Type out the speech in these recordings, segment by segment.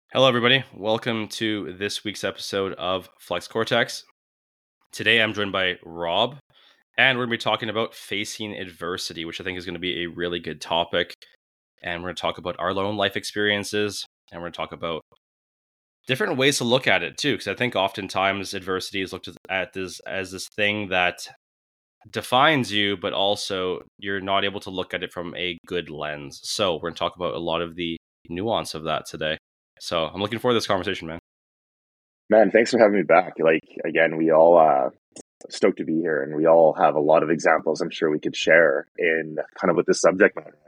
Hello, everybody. Welcome to this week's episode of Flex Cortex. Today, I'm joined by Rob, and we're going to be talking about facing adversity, which I think is going to be a really good topic. And we're going to talk about our own life experiences, and we're going to talk about different ways to look at it, too, because I think oftentimes adversity is looked at as this thing that defines you, but also you're not able to look at it from a good lens. So, we're going to talk about a lot of the nuance of that today. So, I'm looking forward to this conversation, man. Man, thanks for having me back. Again, we all stoked to be here, and we all have a lot of examples I'm sure we could share in kind of with this subject matter.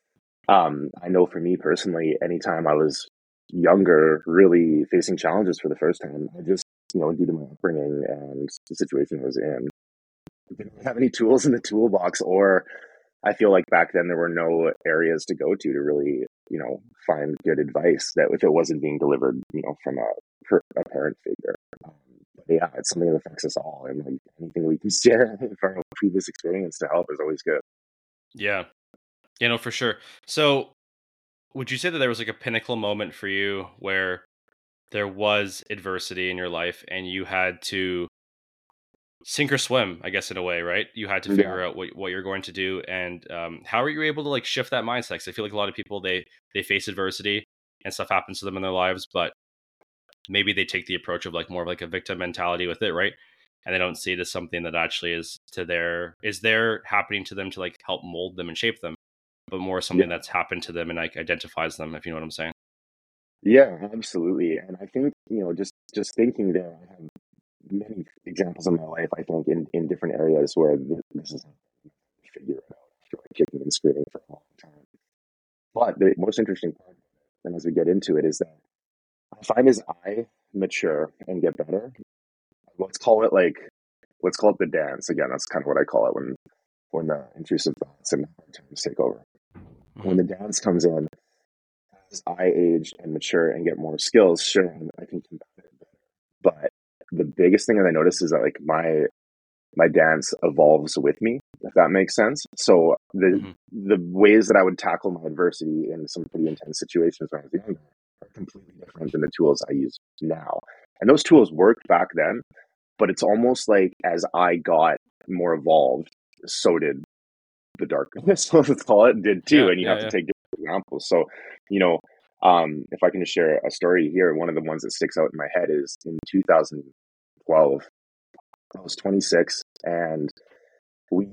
I know for me personally, anytime I was younger, really facing challenges for the first time, I just, due to my upbringing and the situation I was in, didn't have any tools in the toolbox, or I feel like back then there were no areas to go to really, find good advice that if it wasn't being delivered, from a parent figure. But yeah, it's something that affects us all, and like anything we can share from a previous experience to help is always good. Yeah. For sure. So, would you say that there was like a pinnacle moment for you where there was adversity in your life and you had to sink or swim, I guess, in a way, right? You had to Yeah, figure out what you're going to do, and how are you able to like shift that mindset? 'Cause I feel like a lot of people they face adversity and stuff happens to them in their lives, but maybe they take the approach of like more of like a victim mentality with it, right? And they don't see it as something that actually is there happening to them to like help mold them and shape them, but more something yeah, that's happened to them and like identifies them, if you know what I'm saying. yeah, absolutely. And I think just thinking there, I have many examples in my life. I think in different areas where this is figure it out after like kicking and screaming for a long time. But the most interesting part, and as we get into it, is that I find as I mature and get better, let's call it like let's call it the dance again. That's kind of what I call it when the intrusive thoughts and hard times take over. Hmm. When the dance comes in, as I age and mature and get more skills, sure, I can combat it better. But the biggest thing that I notice is that like my dance evolves with me, if that makes sense. So Hmm. the ways that I would tackle my adversity in some pretty intense situations when I was younger are completely different than the tools I use now. And those tools worked back then, but it's almost like as I got more evolved, so did the darkness, let's call it, did too. Yeah, And you yeah, have to yeah. take different examples. So, you know, if I can just share a story here, one of the ones that sticks out in my head is in 2012, I was 26, and we,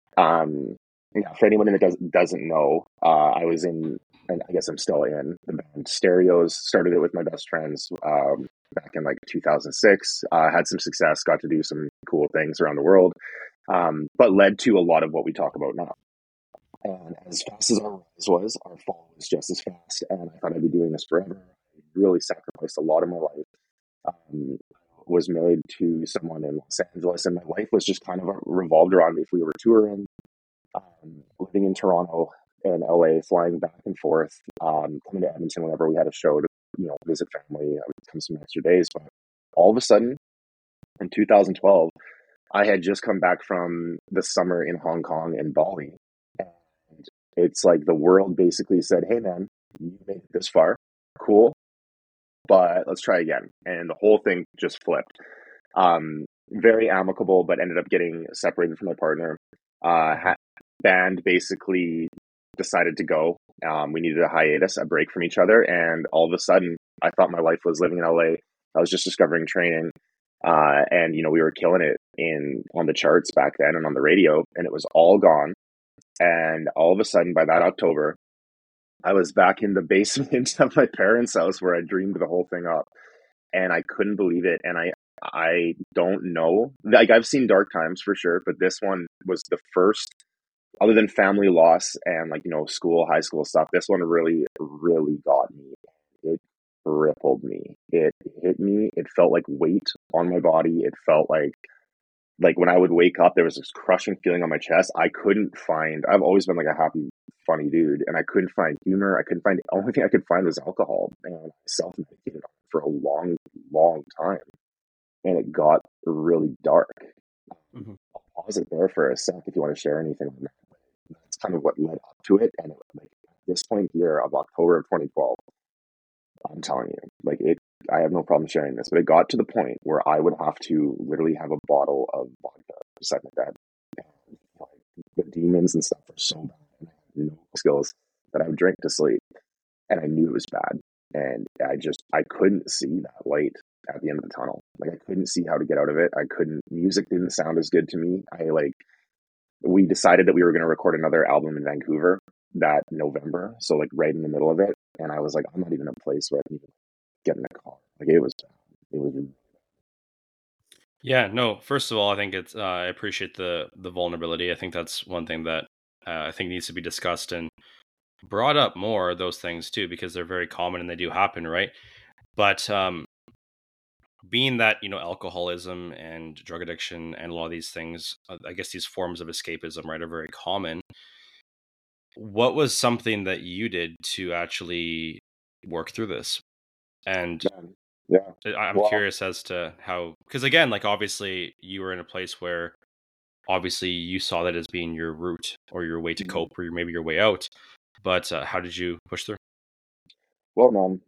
yeah, for anyone that doesn't know, I was in, and I guess I'm still in the band Stereos. Started it with my best friends back in like 2006. Had some success, got to do some cool things around the world, but led to a lot of what we talk about now. And as fast as our rise was, our fall was just as fast. And I thought I'd be doing this forever. I really sacrificed a lot of my life. Was married to someone in Los Angeles, and my life was just kind of revolved around if we were touring, living in Toronto and LA, flying back and forth, coming to Edmonton whenever we had a show to visit family. I would come some extra days, but all of a sudden in 2012, I had just come back from the summer in Hong Kong and Bali, and it's like the world basically said, "Hey, man, you made it this far, cool, but let's try again." And the whole thing just flipped. Very amicable, but ended up getting separated from my partner. Hmm. Band basically decided to go. We needed a hiatus, a break from each other, and all of a sudden, I thought my life was living in LA. I was just discovering training, and we were killing it in on the charts back then and on the radio, and it was all gone. And all of a sudden, by that October, I was back in the basement of my parents' house where I dreamed the whole thing up, and I couldn't believe it. And I don't know, like I've seen dark times for sure, but this one was the first, other than family loss and like school, high school stuff. This one really, really got me. It crippled me. It hit me. It felt like weight on my body. It felt like when I would wake up, there was this crushing feeling on my chest. I couldn't find. I've always been like a happy, funny dude, and I couldn't find humor. I couldn't find. The only thing I could find was alcohol, and I self-medicated for a long, long time, and it got really dark. Hmm. I'll pause it there for a sec if you want to share anything on that. That's kind of what led up to it, and like at this point here of October of 2012, I'm telling you, Like it, I have no problem sharing this, but it got to the point where I would have to literally have a bottle of vodka beside my bed. And, like, the demons and stuff were so bad, and I had no skills that I would drink to sleep, and I knew it was bad, and I couldn't see that light at the end of the tunnel. Like I couldn't see how to get out of it. I couldn't. Music didn't sound as good to me. We decided that we were going to record another album in Vancouver that November. So like right in the middle of it. And I was like, I'm not even in a place where I can even get in a car. Like it was, Yeah, no, first of all, I think it's I appreciate the vulnerability. I think that's one thing that I think needs to be discussed and brought up more, those things too, because they're very common and they do happen, right? But being that, alcoholism and drug addiction and a lot of these things, I guess these forms of escapism, right, are very common. What was something that you did to actually work through this? And man, yeah. I'm Well, curious as to how, because again, like obviously you were in a place where obviously you saw that as being your route or your way to mhm. cope or maybe your way out. But how did you push through? Well, man,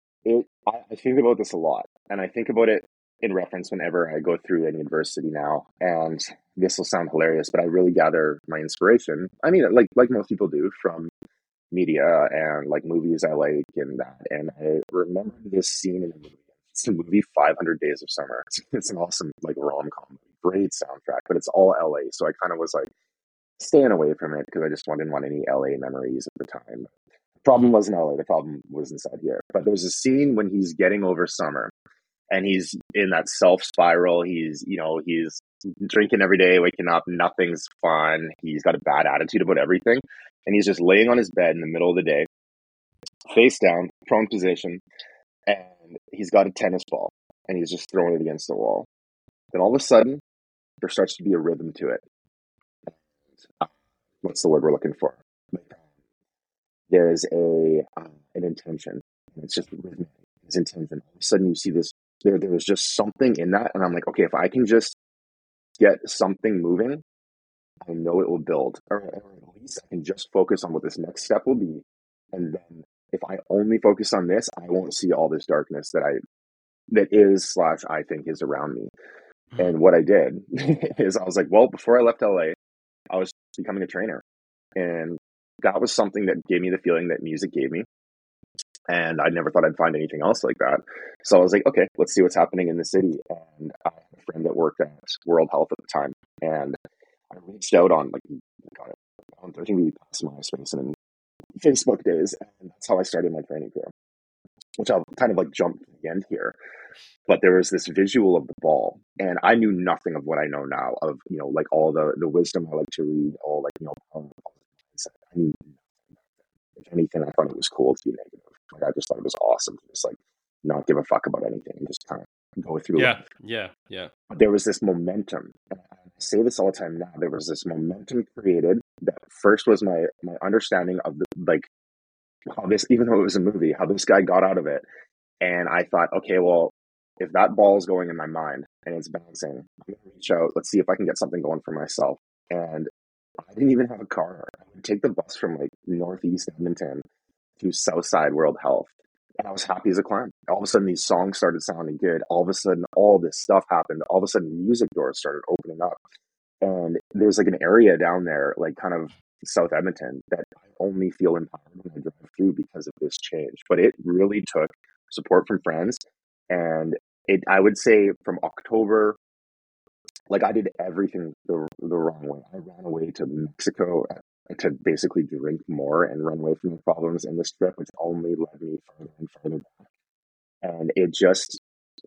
I think about this a lot, and I think about it in reference whenever I go through any adversity now. And this will sound hilarious, but I really gather my inspiration. I mean, like most people do, from media and like movies I like and that. And I remember this scene in a movie. It's the movie 500 Days of Summer. It's an awesome like rom-com, great soundtrack, but it's all LA. So I kind of was like staying away from it because I just didn't want any LA memories at the time. The Hmm. problem wasn't LA, the problem was inside here. But there's a scene when he's getting over summer and he's in that self spiral. He's drinking every day, waking up, nothing's fun. He's got a bad attitude about everything. And he's just laying on his bed in the middle of the day, face down, prone position, and he's got a tennis ball and he's just throwing it against the wall. Then all of a sudden, there starts to be a rhythm to it. Uh, What's the word we're looking for? There's an intention, and it's just rhythmic. It's intention. All of a sudden, you see this. There was just something in that, and I'm like, okay, if I can just get something moving, I know it will build, or at least I can just focus on what this next step will be, and then if I only focus on this, I won't see all this darkness that is slash I think is around me. Hmm. And what I did is I was like, well, before I left LA, I was becoming a trainer, and that was something that gave me the feeling that music gave me. And I never thought I'd find anything else like that. So I was like, okay, let's see what's happening in the city. And I had a friend that worked at World Health at the time, and I reached out on like, God, I think we passed MySpace and Facebook days, and that's how I started my training career. Which I'll kind of like jump to the end here, but there was this visual of the ball, and I knew nothing of what I know now of like all the wisdom I like to read, all like I knew if anything, I thought it was cool to be negative. Like I just thought it was awesome to just like not give a fuck about anything and just kind of go through Yeah, life. yeah, yeah. But there was this momentum. And I say this all the time now. There was this momentum created that first was my understanding of the like how this, even though it was a movie, how this guy got out of it. And I thought, okay, well, if that ball is going in my mind and it's bouncing, I'm gonna reach out. Let's see if I can get something going for myself. And I didn't even have a car. I would take the bus from like Northeast Edmonton to Southside World Health. And I was happy as a clam. All of a sudden, these songs started sounding good. All of a sudden, all this stuff happened. All of a sudden, music doors started opening up. And there's like an area down there, like kind of South Edmonton, that I only feel empowered when I drive through because of this change. But it really took support from friends. And I would say from October, like I did everything the wrong way. I ran away to Mexico to basically drink more and run away from the problems in this trip, which only led me further and further back. And it just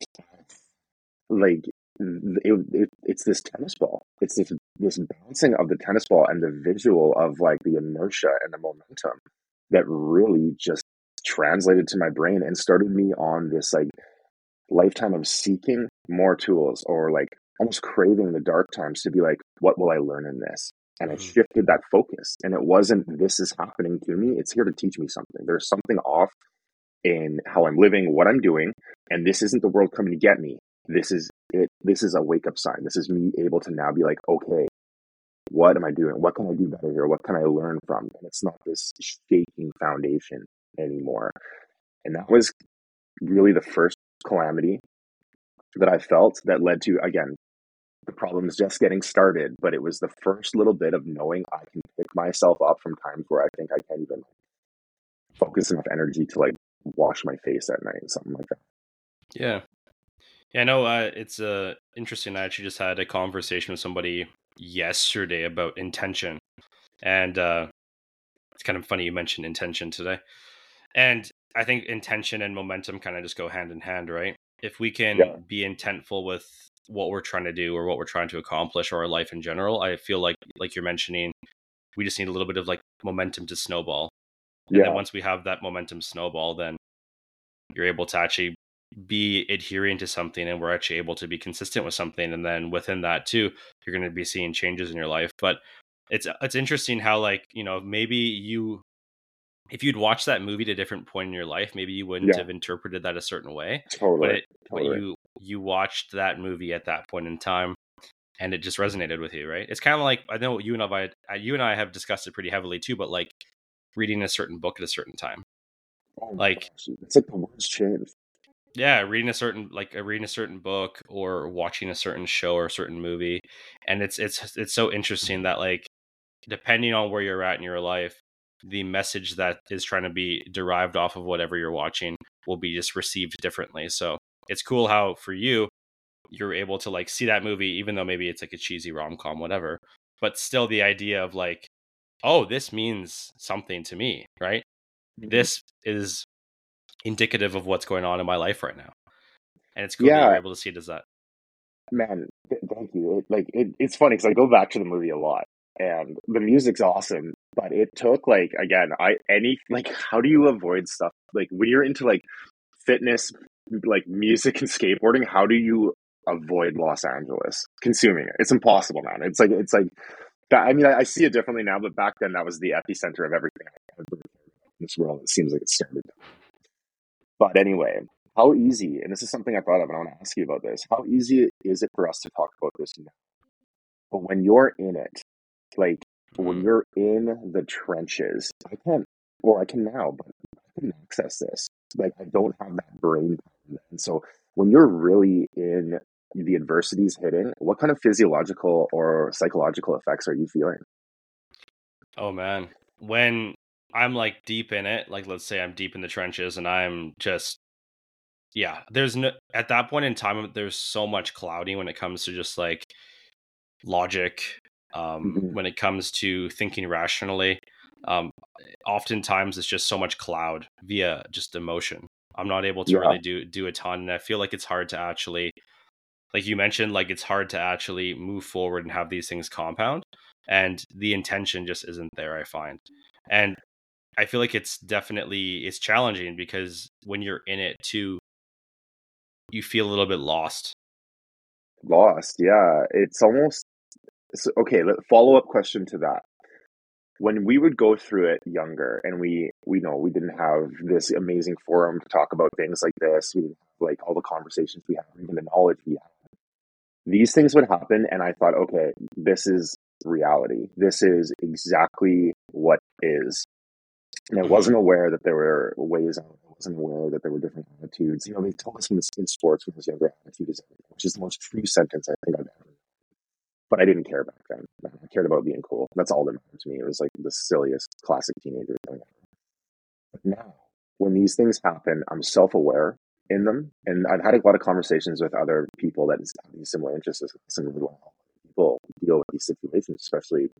like it's this tennis ball. It's this bouncing of the tennis ball and the visual of like the inertia and the momentum that really just translated to my brain and started me on this like lifetime of seeking more tools or like almost craving the dark times to be like, what will I learn in this? And I Hmm. shifted that focus. And it wasn't, this is happening to me. It's here to teach me something. There's something off in how I'm living, what I'm doing. And this isn't the world coming to get me. This is it. This is a wake up sign. This is me able to now be like, okay, what am I doing? What can I do better here? What can I learn from? And it's not this shaking foundation anymore. And that was really the first calamity that I felt that led to, again, the problem is just getting started, but it was the first little bit of knowing I can pick myself up from times where I think I can't even focus enough energy to like wash my face at night, something like that. Yeah. Yeah, no, it's interesting. I actually just had a conversation with somebody yesterday about intention. And it's kind of funny you mentioned intention today. And I think intention and momentum kind of just go hand in hand, right? If we Yeah, can be intentful with what we're trying to do or what we're trying to accomplish or our life in general, I feel like you're mentioning, we just need a little bit of like momentum to snowball. And then yeah, once we have that momentum snowball, then you're able to actually be adhering to something, and we're actually able to be consistent with something. And then within that too, you're going to be seeing changes in your life. But it's interesting how, like, maybe you, if you'd watched that movie at a different point in your life, maybe you wouldn't yeah, have interpreted that a certain way. But totally, it, but totally. you watched that movie at that point in time, and it just resonated with you, right? It's kind of like, I know you and I have discussed it pretty heavily too, but like reading a certain book at a certain time, Oh my like, gosh, it's like the world's changed. yeah, reading a certain book or watching a certain show or a certain movie. And it's so interesting that, like, depending on where you're at in your life, the message that is trying to be derived off of whatever you're watching will be just received differently. So it's cool how for you, you're able to like see that movie, even though maybe it's like a cheesy rom-com, whatever, but still the idea of like, oh, this means something to me, right? Mhm. This is indicative of what's going on in my life right now. And it's cool that you're Yeah, able to see it as that. man, thank you. It's funny because I go back to the movie a lot, and the music's awesome. But it took like again, how do you avoid stuff like when you're into like fitness, like music and skateboarding? How do you avoid Los Angeles consuming it? It's impossible, man. It's like that. I mean, I see it differently now, but back then that was the epicenter of everything I ever cared about in this world. It seems like it started. But anyway, how easy, and this is something I thought of, and I want to ask you about this. How easy is it for us to talk about this now? But when you're in it, like when Mm. you're in the trenches, I can't, or I can now, but I can access this. Like I don't have that brain. And so when you're really in the adversities hitting, what kind of physiological or psychological effects are you feeling? Oh man, when I'm like deep in it, like let's say I'm deep in the trenches and I'm just, yeah, there's no, at that point in time there's so much clouding when it comes to just like logic, Mhm. when it comes to thinking rationally. Um, Oftentimes it's just so much cloud via just emotion. I'm not able to Yeah, really do a ton, and I feel like it's hard to actually, like you mentioned, like it's hard to actually move forward and have these things compound, and the intention just isn't there, I find. And I feel like it's challenging because when you're in it too, you feel a little bit lost. lost. Yeah, it's almost okay. Follow up question to that. When we would go through it younger and we know we didn't have this amazing forum to talk about things like this, we didn't have like all the conversations we have, even the knowledge we have, these things would happen and I thought, okay, this is reality, this is exactly what is. And I Hmm. wasn't aware that there were ways out. I wasn't aware that there were different attitudes. They told us in sports when I was younger, attitude is everything, which is the most true sentence I think I've ever. But I didn't care back then. I cared about being cool. That's all that mattered to me. It was like the silliest classic teenager thing. But now, when these things happen, I'm self aware in them. And I've had a lot of conversations with other people that have these similar interests as us, and really want to help people deal with these situations, especially,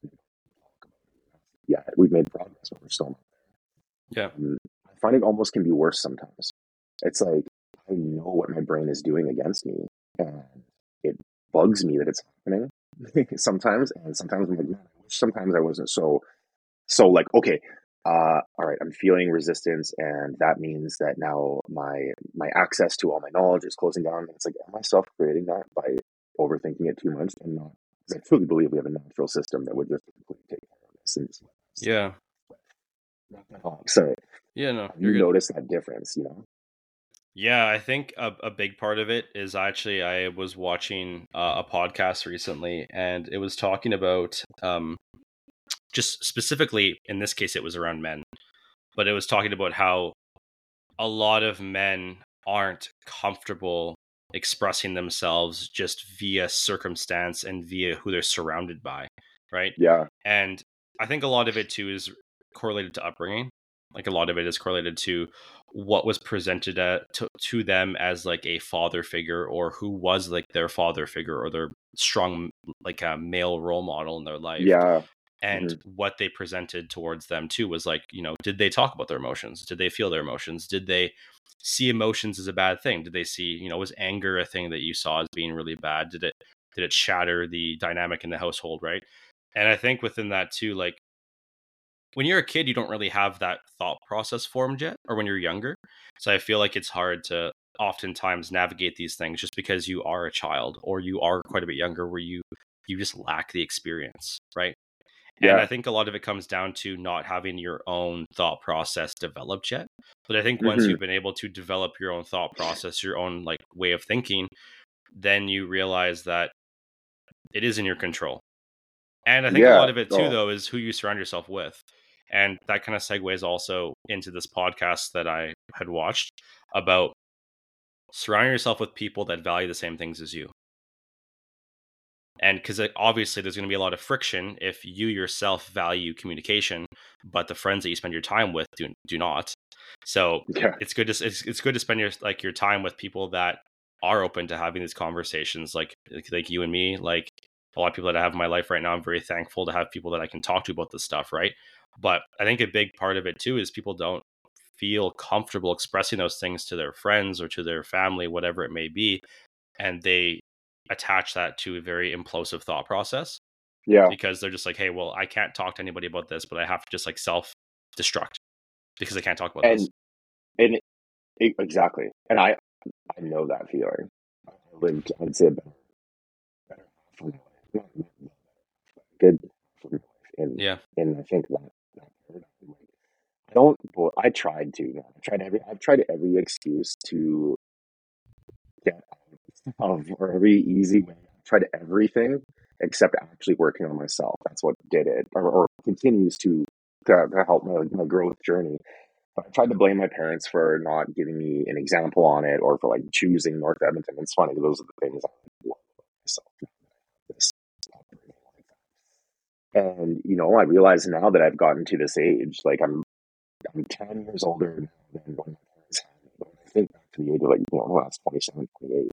yeah, we've made progress, but we're still not. Yeah. I find it almost can be worse sometimes. It's like I know what my brain is doing against me, and it bugs me that it's happening sometimes. And sometimes I'm like, man, I wish sometimes I wasn't so like, okay, all right, I'm feeling resistance, and that means that now my access to all my knowledge is closing down. And it's like, am I self creating that by overthinking it too much? And not, because I truly believe we have a natural system that would just completely take care of this. And Yeah. so, Yeah. No, have you're you good. noticed that difference? Yeah, I think a big part of it is actually I was watching a podcast recently, and it was talking about just specifically in this case it was around men, but it was talking about how a lot of men aren't comfortable expressing themselves just via circumstance and via who they're surrounded by, right? Yeah. And I think a lot of it too is correlated to upbringing. Like a lot of it is correlated to what was presented to them as like a father figure, or who was like their father figure or their strong like a male role model in their life. Yeah. And Mhm. what they presented towards them too was like, did they talk about their emotions? Did they feel their emotions? Did they see emotions as a bad thing? Did they see, was anger a thing that you saw as being really bad? Did it shatter the dynamic in the household, right? And I think within that too, like when you're a kid, you don't really have that thought process formed yet, or when you're younger. So I feel like it's hard to oftentimes navigate these things just because you are a child or you are quite a bit younger, where you just lack the experience, right? And Yeah. I think a lot of it comes down to not having your own thought process developed yet. But I think once Hmm. you've been able to develop your own thought process, your own like way of thinking, then you realize that it is in your control. And I think a Yeah. lot of it too, Oh, though, is who you surround yourself with. And that kind of segues also into this podcast that I had watched about surrounding yourself with people that value the same things as you. And because obviously there's going to be a lot of friction if you yourself value communication, but the friends that you spend your time with do not. So yeah. it's good to spend your time with people that are open to having these conversations, like you and me, like a lot of people that I have in my life right now. I'm very thankful to have people that I can talk to about this stuff, right? But I think a big part of it too is people don't feel comfortable expressing those things to their friends or to their family, whatever it may be, and they attach that to a very implosive thought process Yeah. because they're just like, hey, well, I can't talk to anybody about this, but I have to just like self destruct because I can't talk about this. And exactly. And I know that feeling. I lived, I'd say, a better half of my life, not good half of my life Yeah. in I think that paradigm. Like, I don't. Well, I tried to. Man. I've tried every excuse to get out of, or every easy way. I've tried everything except actually working on myself. That's what did it, or continues to help my growth journey. I tried to blame my parents for not giving me an example on it, or for like choosing North Edmonton. It's funny; those are the things I love about myself. This upbringing like that. And I realize now that I've gotten to this age, like I'm 10 years older now than when my parents had me. But when I think back to the age of like when I was 27, 28,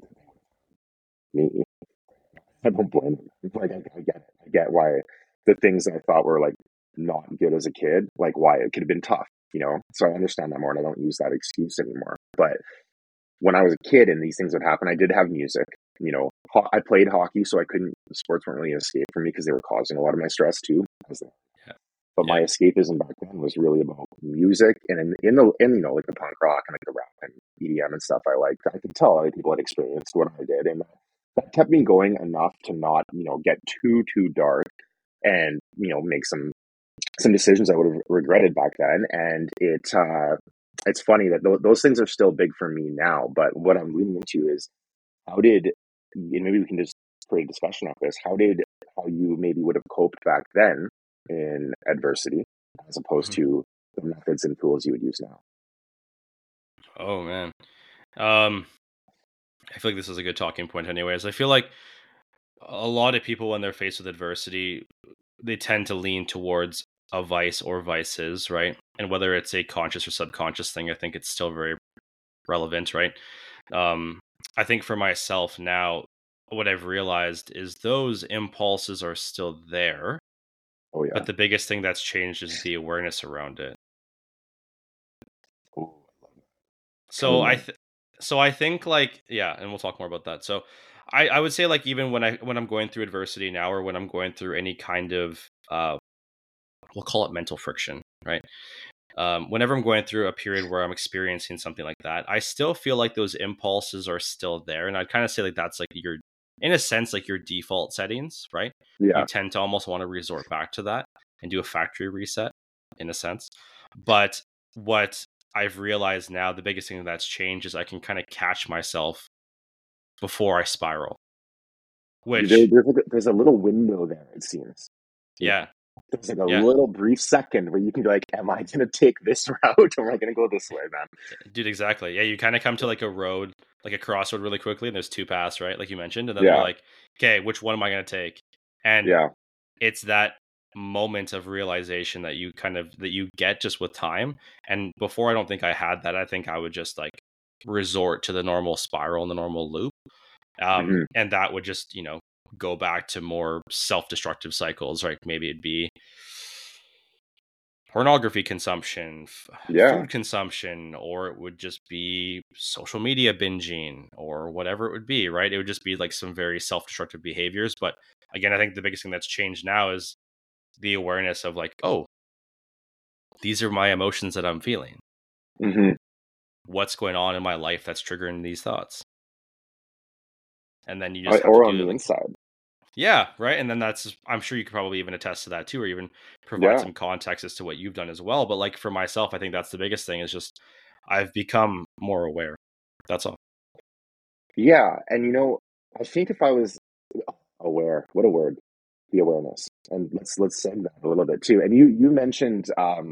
me, I don't blame them. Like I get it. I get why the things that I thought were like not good as a kid, like why it could have been tough. So I understand that more, and I don't use that excuse anymore. But when I was a kid and these things would happen, I did have music. I played hockey, so I couldn't. Sports weren't really an escape for me because they were causing a lot of my stress too. Yeah. But my Yeah. escapism back then was really about music, and in like the punk rock and like the rap and EDM and stuff I liked. I could tell other people had experienced what I did, and that kept me going enough to not get too dark, and make some decisions I would have regretted back then. And it's funny that those things are still big for me now. But what I'm leading into is how did, and maybe we can just create a discussion of this. How you maybe would have coped back then in adversity, as opposed Mhm. to the methods and tools you would use now? Oh man. Um, I feel like this is a good talking point anyways. I feel like a lot of people when they're faced with adversity, they tend to lean towards a vice or vices, right? And whether it's a conscious or subconscious thing, I think it's still very relevant, right? Um, I think for myself now, what I've realized is those impulses are still there, Oh but yeah. the biggest thing that's changed is the awareness around it. Oh, I love that. Tell me So more. I think like yeah, and we'll talk more about that. So I would say like even when I'm going through adversity now, or when I'm going through any kind of we'll call it mental friction, right? Whenever I'm going through a period where I'm experiencing something like that, I still feel like those impulses are still there. And I'd kind of say like that's like in a sense, like your default settings, right? You Yeah. tend to almost want to resort back to that and do a factory reset in a sense. But what I've realized now, the biggest thing that's changed is I can kind of catch myself before I spiral, which, There's a little window there, it seems. yeah, There's like a Yeah. little brief second where you can be like, am I going to take this route or am I going to go this way, man? Dude, exactly. Yeah, you kind of come to like a road, like a crossroad really quickly, and there's two paths, right? Like you mentioned. And then you're Yeah. like, okay, which one am I going to take? And Yeah. it's that moment of realization that you get just with time. And before, I don't think I had that. I think I would just like resort to the normal spiral and the normal loop. Hmm. And that would just, go back to more self-destructive cycles, right? Maybe it'd be pornography consumption, Yeah. food consumption, or it would just be social media binging or whatever it would be, right? It would just be like some very self-destructive behaviors. But again, I think the biggest thing that's changed now is the awareness of like, oh, these are my emotions that I'm feeling. Hmm. What's going on in my life that's triggering these thoughts? And then you just have to Or on do it the like, inside. yeah, right. And then I'm sure you could probably even attest to that too, or even provide Yeah. some context as to what you've done as well. But like for myself, I think that's the biggest thing is just I've become more aware. That's all. Yeah. And I think if I was aware, what a word, the awareness. And let's say that a little bit too. And you mentioned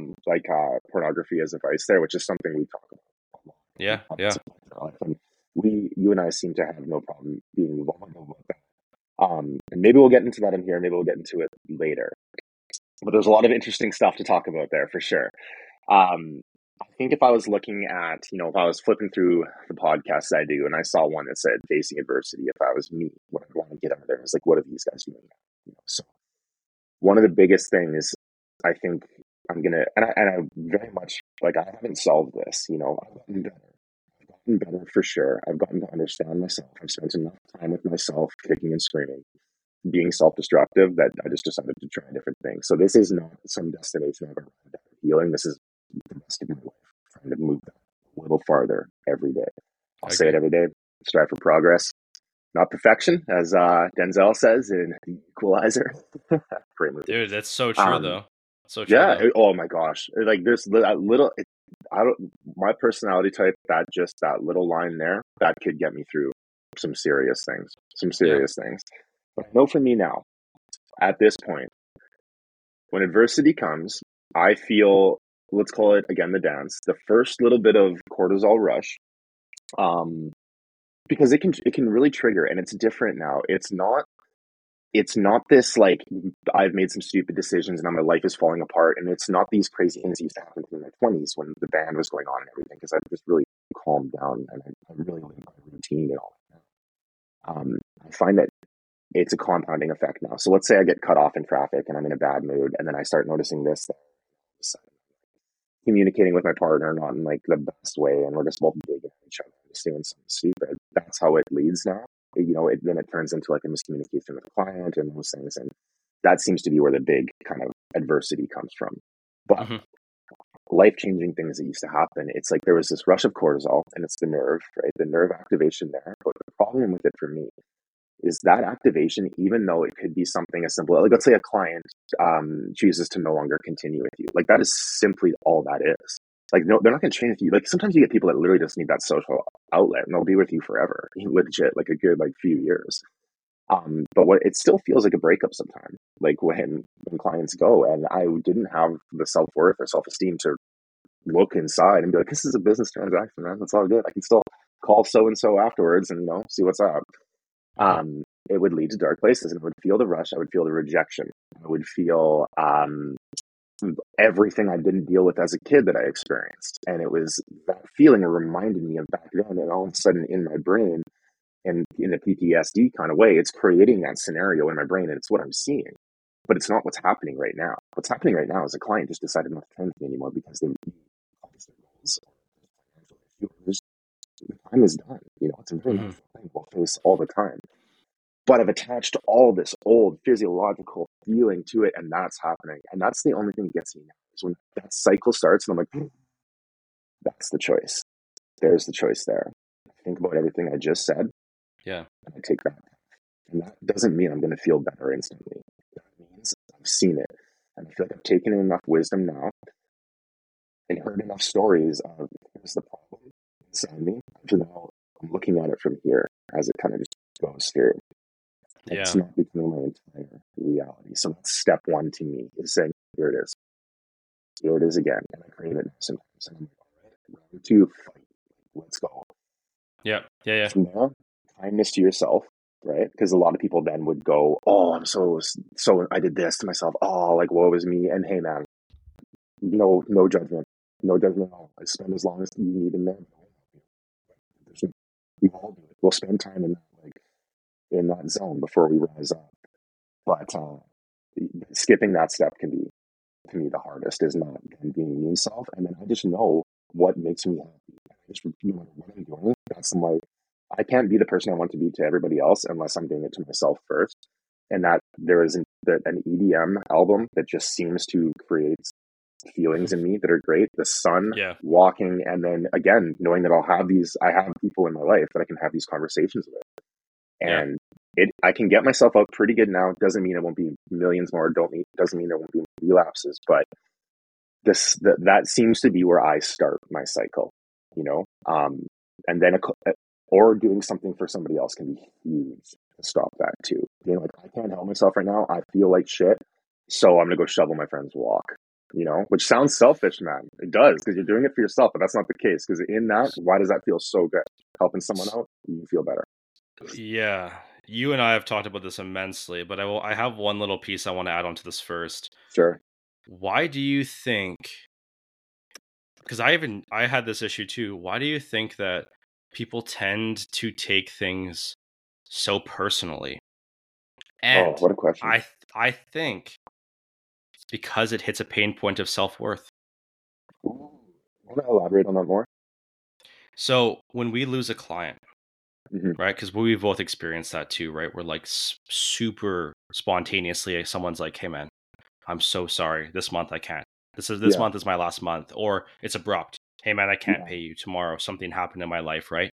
pornography as a vice there, which is something we talk about Yeah, a lot yeah. in our life. And you and I seem to have no problem being vulnerable about that. And maybe we'll get into that in here, maybe we'll get into it later. But there's a lot of interesting stuff to talk about there for sure. Um, I think if I was looking at, if I was flipping through the podcasts I do and I saw one that said facing adversity, if I was me, what I'd want to get out of there is like, what are these guys doing now? So one of the biggest things I think I'm gonna, and I very much like, I haven't solved this, I've gotten better. I've gotten better for sure. I've gotten to understand myself. I've spent enough time with myself, kicking and screaming, being self-destructive, that I just decided to try different things. So this is not some destination I've arrived at healing. This is the rest of my life, trying to move that a little farther every day. I'll I say it agree. every day. Strive for progress, not perfection, as Denzel says in The Equalizer. Great movie. Dude, that's so true Um, though. So true yeah. though. Oh my gosh. Like there's that little. I don't. My personality type. That little line there. That could get me through some serious things. Some Yeah. serious things. But I know for me now, at this point, when adversity comes, I feel, let's call it again the dance, the first little bit of cortisol rush, um, because it can really trigger, and it's different now. It's not this like I've made some stupid decisions and now my life is falling apart, and it's not these crazy things that used to happen to me in my 20s when the band was going on and everything, because I've just really calmed down and I really live my routine and all that. I find that it's a compounding effect now. So let's say I get cut off in traffic and I'm in a bad mood, and then I start noticing this, communicating with my partner not in like the best way, and we're just both digging at each other, just doing something stupid. That's how it leads now. Then it turns into like a miscommunication with the client and those things, and that seems to be where the big kind of adversity comes from. But Hmm. life changing things that used to happen, it's like there was this rush of cortisol, and it's the nerve, right? The nerve activation there. But the problem with it for me is that activation, even though it could be something as simple, like let's say a client chooses to no longer continue with you, like that is simply all that is. Like no, they're not going to change with you. Like sometimes you get people that literally just need that social outlet, and they'll be with you forever, legit, like a good like few years. But what it still feels like a breakup sometimes, like when clients go, and I didn't have the self worth or self esteem to look inside and be like, this is a business transaction, man. That's all good. I can still call so and so afterwards and see what's up. Hmm. It would lead to dark places, and I would feel the rush. I would feel the rejection. I would feel everything I didn't deal with as a kid that I experienced. And it was that feeling that reminded me of back then. And all of a sudden in my brain, and in a PTSD kind of way, it's creating that scenario in my brain, and it's what I'm seeing. But it's not what's happening right now. What's happening right now is a client just decided not to turn to me anymore because they accomplished their goals. The time is done. It's a very Hmm. natural thing we'll face all the time. But I've attached all this old physiological feeling to it, and that's happening. And that's the only thing that gets me now is when that cycle starts, and I'm like, that's the choice. There's the choice there. I think about everything I just said, Yeah. and I take that. And that doesn't mean I'm going to feel better instantly. That means I've seen it. And I feel like I've taken in enough wisdom now and heard enough stories of here's the problem inside me. So now I'm looking at it from here as it kind of just goes through. It's Yeah. not becoming my entire reality. So that's step one to me, is saying, here it is. Here it is again. And I crave it sometimes. And I'm like, all right, round two, fight. Let's go. Yeah. Yeah. Yeah. From there, kindness to yourself, right? Because a lot of people then would go, oh, I'm so I did this to myself. Oh, like woe is me. And hey, man, no judgment, no judgment at all. I spend as long as you need in there. We all do it. We'll spend time in that, like in that zone before we rise up. But skipping that step can be, to me, the hardest, is not being me self. And then I just know what makes me happy. I just, no matter what I'm doing, that's like, I can't be the person I want to be to everybody else unless I'm doing it to myself first. And that there is an EDM album that just seems to create feelings in me that are great. The sun, Yeah. walking, and then again, knowing that I have people in my life that I can have these conversations with. Yeah. And I can get myself out pretty good now. Doesn't mean it won't be millions more. Doesn't mean there won't be relapses, but that seems to be where I start my cycle, you know. And then or doing something for somebody else can be huge to stop that too. Being like, I can't help myself right now. I feel like shit, so I'm gonna go shovel my friend's walk. You know, which sounds selfish, man. It does, because you're doing it for yourself, but that's not the case. Because in that, why does that feel so good? Helping someone out, you feel better. Yeah. You and I have talked about this immensely, but I have one little piece I want to add on to this first. Sure. Why do you think, because I had this issue too, why do you think that people tend to take things so personally? Oh, And what a question. I think it's because it hits a pain point of self-worth. Ooh, want to elaborate on that more? So when we lose a client, Hmm. right? Because we both experienced that too, right? We're like super spontaneously, someone's like, "Hey, man, I'm so sorry. This month I can't. This Yeah, month is my last month," or it's abrupt. "Hey, man, I can't yeah, pay you tomorrow. Something happened in my life," right?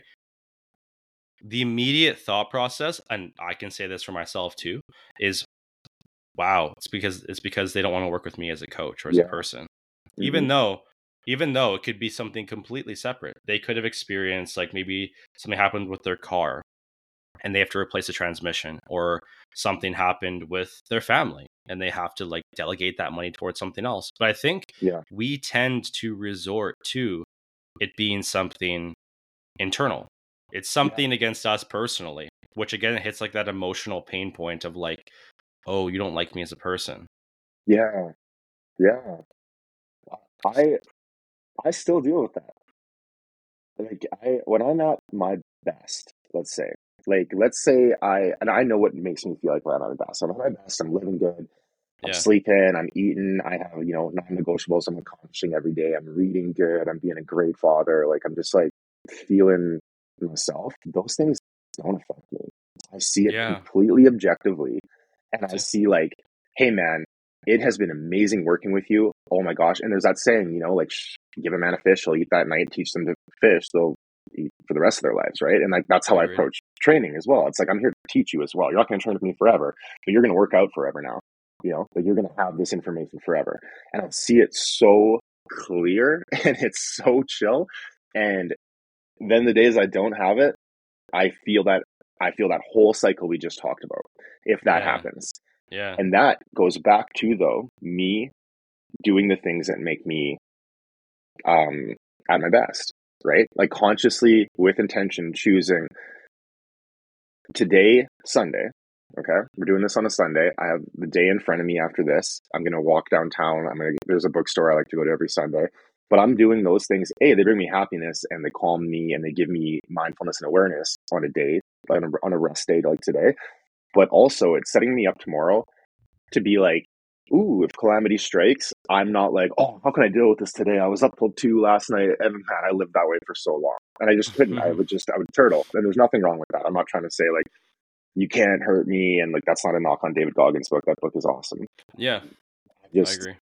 The immediate thought process, and I can say this for myself too, is, "Wow, it's because they don't want to work with me as a coach or as a yeah. person." Hmm. Even though even though it could be something completely separate. They could have experienced, like, maybe something happened with their car and they have to replace a transmission, or something happened with their family and they have to, like, delegate that money towards something else. But I think Yeah, we tend to resort to it being something internal. It's yeah, something against us personally, which again hits like that emotional pain point of like, oh, you don't like me as a person. yeah, yeah. I I still deal with that. Like when I'm at my best, let's say I know what makes me feel like when I'm at my best. I'm at my best. I'm living good. I'm Yeah. sleeping. I'm eating. I have non-negotiables I'm accomplishing every day. I'm reading good. I'm being a great father. Like I'm just like feeling myself. Those things don't affect me. I see it Yeah. completely objectively, and I Same. see like, hey man, it has been amazing working with you. Oh my gosh! And there's that saying, like, give a man a fish, he'll eat that night. Teach them to fish, they'll eat for the rest of their lives, right? And like that's how I Agreed. approach training as well. It's like I'm here to teach you as well. You're not going to train with me forever, but you're going to work out forever now. Like you're going to have this information forever. And I see it so clear and it's so chill. And then the days I don't have it, I feel that I feel that whole cycle we just talked about, if that Yeah. happens. Yeah. And that goes back to, though, me doing the things that make me um at my best, right? Like consciously with intention choosing today, Sunday. Okay, we're doing this on a Sunday. I have the day in front of me after this. I'm gonna walk downtown. There's a bookstore I like to go to every Sunday. But I'm doing those things. They bring me happiness and they calm me and they give me mindfulness and awareness on a day, on a rest day like today. But also, it's setting me up tomorrow to be like, ooh, if calamity strikes, I'm not like, oh, how can I deal with this today? I was up till 2 last night, and man, I lived that way for so long, and I just couldn't. I would turtle, and there's nothing wrong with that. I'm not trying to say like you can't hurt me, and like that's not a knock on David Goggins' book. That book is awesome. Yeah. I I just, agree.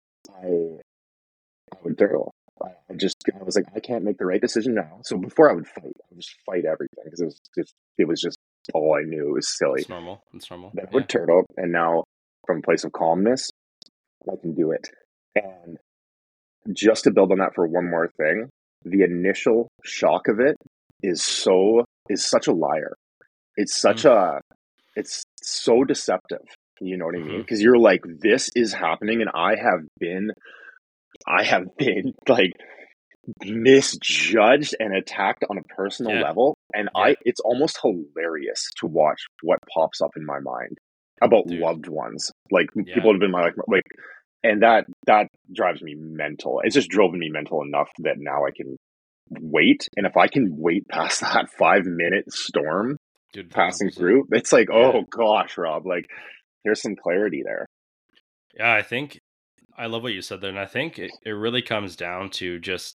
I would turtle. I was like, I can't make the right decision now. So before I would just fight everything because it was just all I knew. It was silly. It's normal. It's normal. Then I Yeah. would turtle, and now from a place of calmness, I can do it. And just to build on that for one more thing, the initial shock of it is such a liar. It's such Mm. a it's so deceptive. You know what I mean? Hmm. Because you're like, this is happening, and I have been like misjudged and attacked on a personal Yeah. level, and Yeah, it's almost hilarious to watch what pops up in my mind about dude. loved ones, like Yeah. people have been like, and that drives me mental. It's just driven me mental enough that now I can wait, and if I can wait past that 5 minute storm Dude, passing 100%. through, it's like, Yeah. oh gosh, Rob, like there's some clarity there. Yeah, I think I love what you said there. And I think it really comes down to just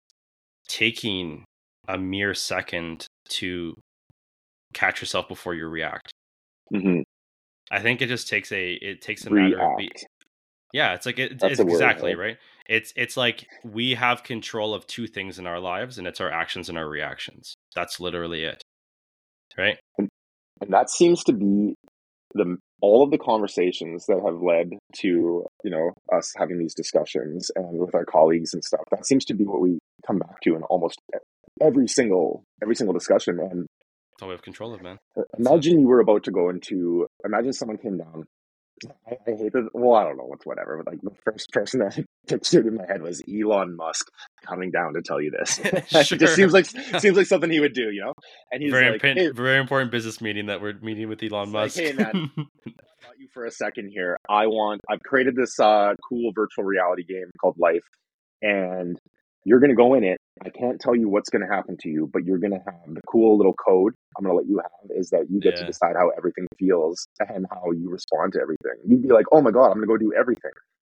taking a mere second to catch yourself before you react. Hmm. I think it takes a matter of React. yeah, it's like That's it's a word, exactly hey? right. It's like we have control of two things in our lives, and it's our actions and our reactions. That's literally it, right? And that seems to be the all of the conversations that have led to us having these discussions and with our colleagues and stuff. That seems to be what we come back to in almost every single discussion. And That's all we have control of, man. That's it. imagine you were about to go into imagine someone came down. I hate it. Well, I don't know what's whatever, but like the first person that pictured in my head was Elon Musk coming down to tell you this. It just Sure. seems like something he would do, And he's like, "Hey, Very important business meeting that we're meeting with Elon he's like, Musk. hey, man, got you for a second here. I've created this cool virtual reality game called Life, and you're gonna go in it. I can't tell you what's gonna happen to you, but you're gonna have the cool little code I'm gonna let you have is that you get to Yeah. decide how everything feels and how you respond to everything. You'd be like, oh my god, I'm gonna go do everything.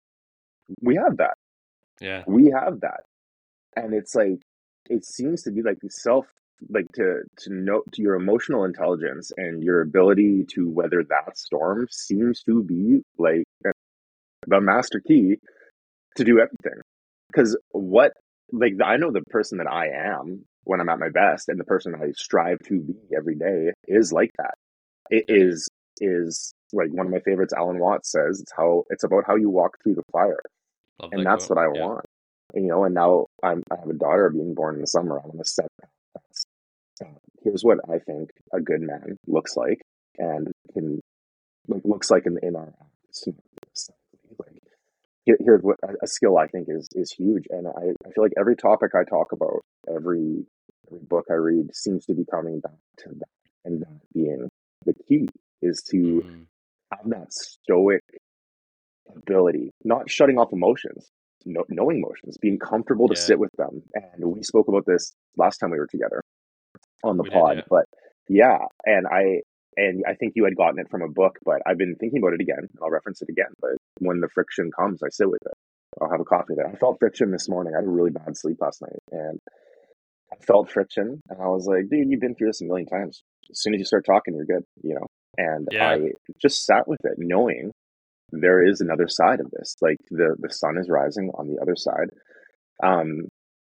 We have that. Yeah. We have that, and it's like it seems to be like self like to know to your emotional intelligence and your ability to weather that storm seems to be like the master key to do everything. Because what, like, I know the person that I am when I'm at my best, and the person I strive to be every day is like that. It Yeah, dude. is like one of my favorites. Alan Watts says it's about how you walk through the fire, Love and that that's quote. what I Yeah. want. And now I have a daughter being born in the summer. I want to set here's what I think a good man looks like and can looks like in our acts. Like, here's what a skill I think is huge, and I feel like every topic I talk about, every book I read seems to be coming back to that, and that being the key is to Hmm. have that stoic ability, not shutting off emotions, knowing emotions, being comfortable to Yeah. sit with them. And we spoke about this last time we were together on the We did, pod. yeah. But yeah, and I think you had gotten it from a book, but I've been thinking about it again. And I'll reference it again. But when the friction comes, I sit with it. I'll have a coffee there. I felt friction this morning. I had a really bad sleep last night, and I felt friction, and I was like, "Dude, you've been through this a million times. As soon as you start talking, you're good." And Yeah. I just sat with it, knowing there is another side of this. Like the sun is rising on the other side, um,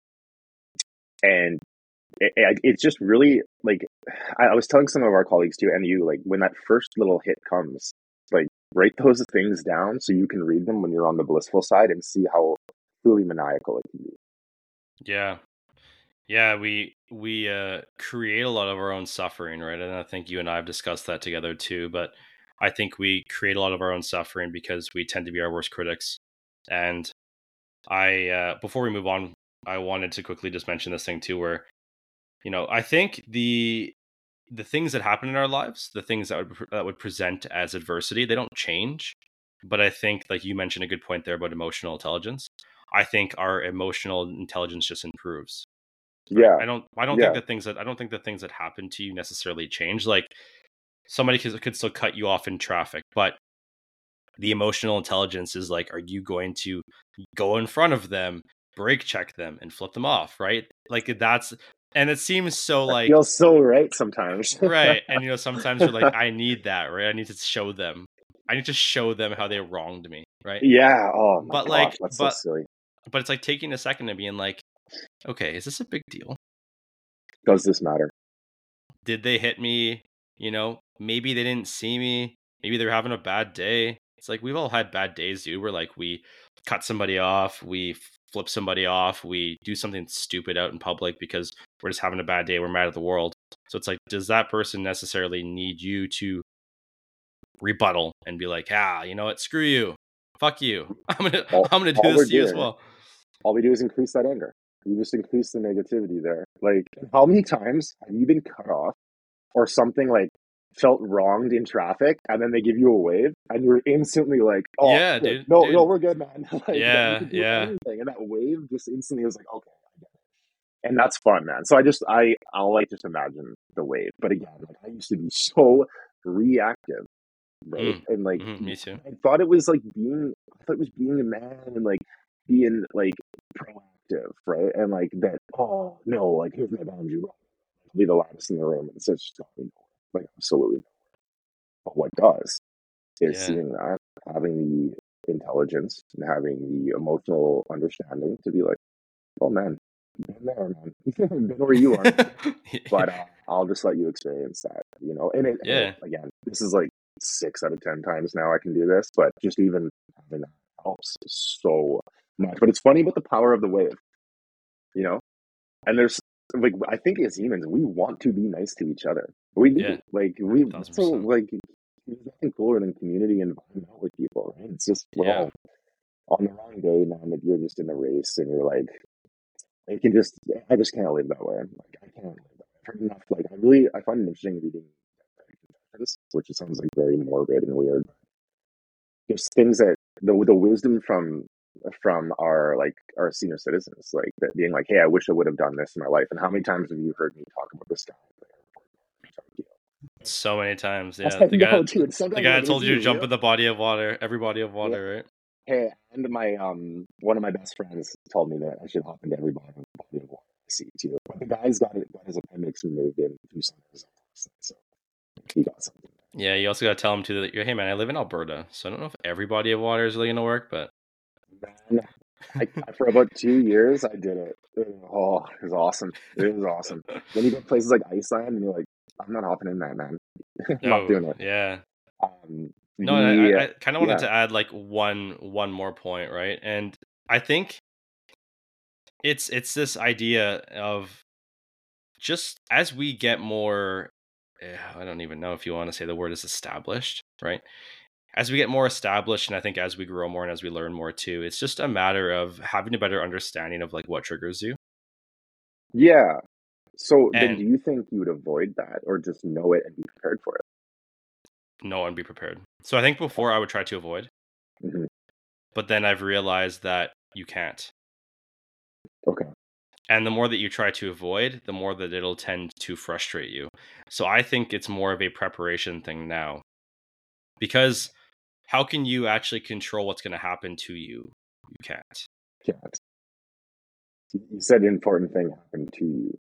and it's just really like I was telling some of our colleagues too, and you, like when that first little hit comes, like write those things down so you can read them when you're on the blissful side and see how truly maniacal it can be. Yeah. Yeah, we create a lot of our own suffering, right? And I think you and I have discussed that together too, but I think we create a lot of our own suffering because we tend to be our worst critics. And I before we move on, I wanted to quickly just mention this thing too where, I think the things that happen in our lives, the things that would present as adversity, they don't change. But I think, like you mentioned, a good point there about emotional intelligence. I think our emotional intelligence just improves, right? Yeah, I yeah, don't think the things that happen to you necessarily change. Like somebody could still cut you off in traffic, but the emotional intelligence is like, are you going to go in front of them, brake check them, and flip them off, right? Like that's, and it seems so that like feels so right sometimes. right. And sometimes you're like, I need that, right? I need to show them. I need to show them how they wronged me, right? Yeah. Oh my But gosh, like, that's so silly. but it's like taking a second and being like, okay, is this a big deal? Does this matter? Did they hit me? Maybe they didn't see me. Maybe they're having a bad day. It's like we've all had bad days, dude. Where like we cut somebody off, we flip somebody off, we do something stupid out in public because we're just having a bad day. We're mad at the world. So it's like, does that person necessarily need you to rebuttal and be like, you know what, screw you, fuck you, All, I'm gonna do all we're this to you as doing, well. all we do is increase that anger. You just increase the negativity there. Like, how many times have you been cut off or something like felt wronged in traffic, and then they give you a wave, and you're instantly like, "Oh, Yeah, good. dude, No, no, dude. we're good, man." Like that, you Yeah, could do yeah, anything, and that wave just instantly was like, "Okay, I get it." And that's fun, man. So I'll like just imagine the wave, but again, like I used to be so reactive, right? And like me too. I thought it was being a man and like being like proactive, right? And like that. Oh no, like here's my boundary. I'll be the loudest in the room, and it's just got me nowhere. Like absolutely. But what does is Yeah. seeing that, having the intelligence and having the emotional understanding to be like, oh man, been there, man, been where you are, but I'll just let you experience that, you know. And Yeah, again, this is like 6 out of 10 times now I can do this, but just even having that helps so much. But it's funny about the power of the wave, you know. And there's like I think as humans we want to be nice to each other. We yeah, do. Like we so 1000%. like there's nothing cooler than community and vibing out with people, right? It's just we're Yeah, all on the wrong day, man, that you're just in the race and you're like it can just I just can't live that way. Like I can't live that way. I've heard enough like I find it interesting reading Confessions, which it sounds like very morbid and weird. There's things that the wisdom from our like our senior citizens, like that being like, hey, I wish I would have done this in my life. And how many times have you heard me talk about this guy? so many times. I Yeah, said no, dude. the Sometimes I'm guy like, that is told he you to jump real? in the body of water, every body of Yeah. water, right? Hey, and my one of my best friends told me that I should hop into every body of water I see too. But the guy's got his appendix removed in Tucson, Arizona, so he got something. Yeah, you also got to tell him too that hey man, I live in Alberta, so I don't know if every body of water is really gonna work, but Man, for about 2 years I did it. Oh, it was awesome. It was awesome. Then you go to places like Iceland, and you're like, I'm not hopping in that, man. I'm not no, doing it. yeah. No, The I kind of wanted yeah, to add like one more point, right? And I think it's this idea of just as we get more I don't even know if you want to say the word is established, right? As we get more established, and I think as we grow more and as we learn more too, it's just a matter of having a better understanding of like what triggers you yeah. So then, do and you think you would avoid that, or just know it and be prepared for it? know and be prepared. So I think before I would try to avoid, Hmm. but then I've realized that you can't. Okay. And the more that you try to avoid, the more that it'll tend to frustrate you. So I think it's more of a preparation thing now. Because how can you actually control what's going to happen to you? You can't. Yeah. You said an important thing happened to you.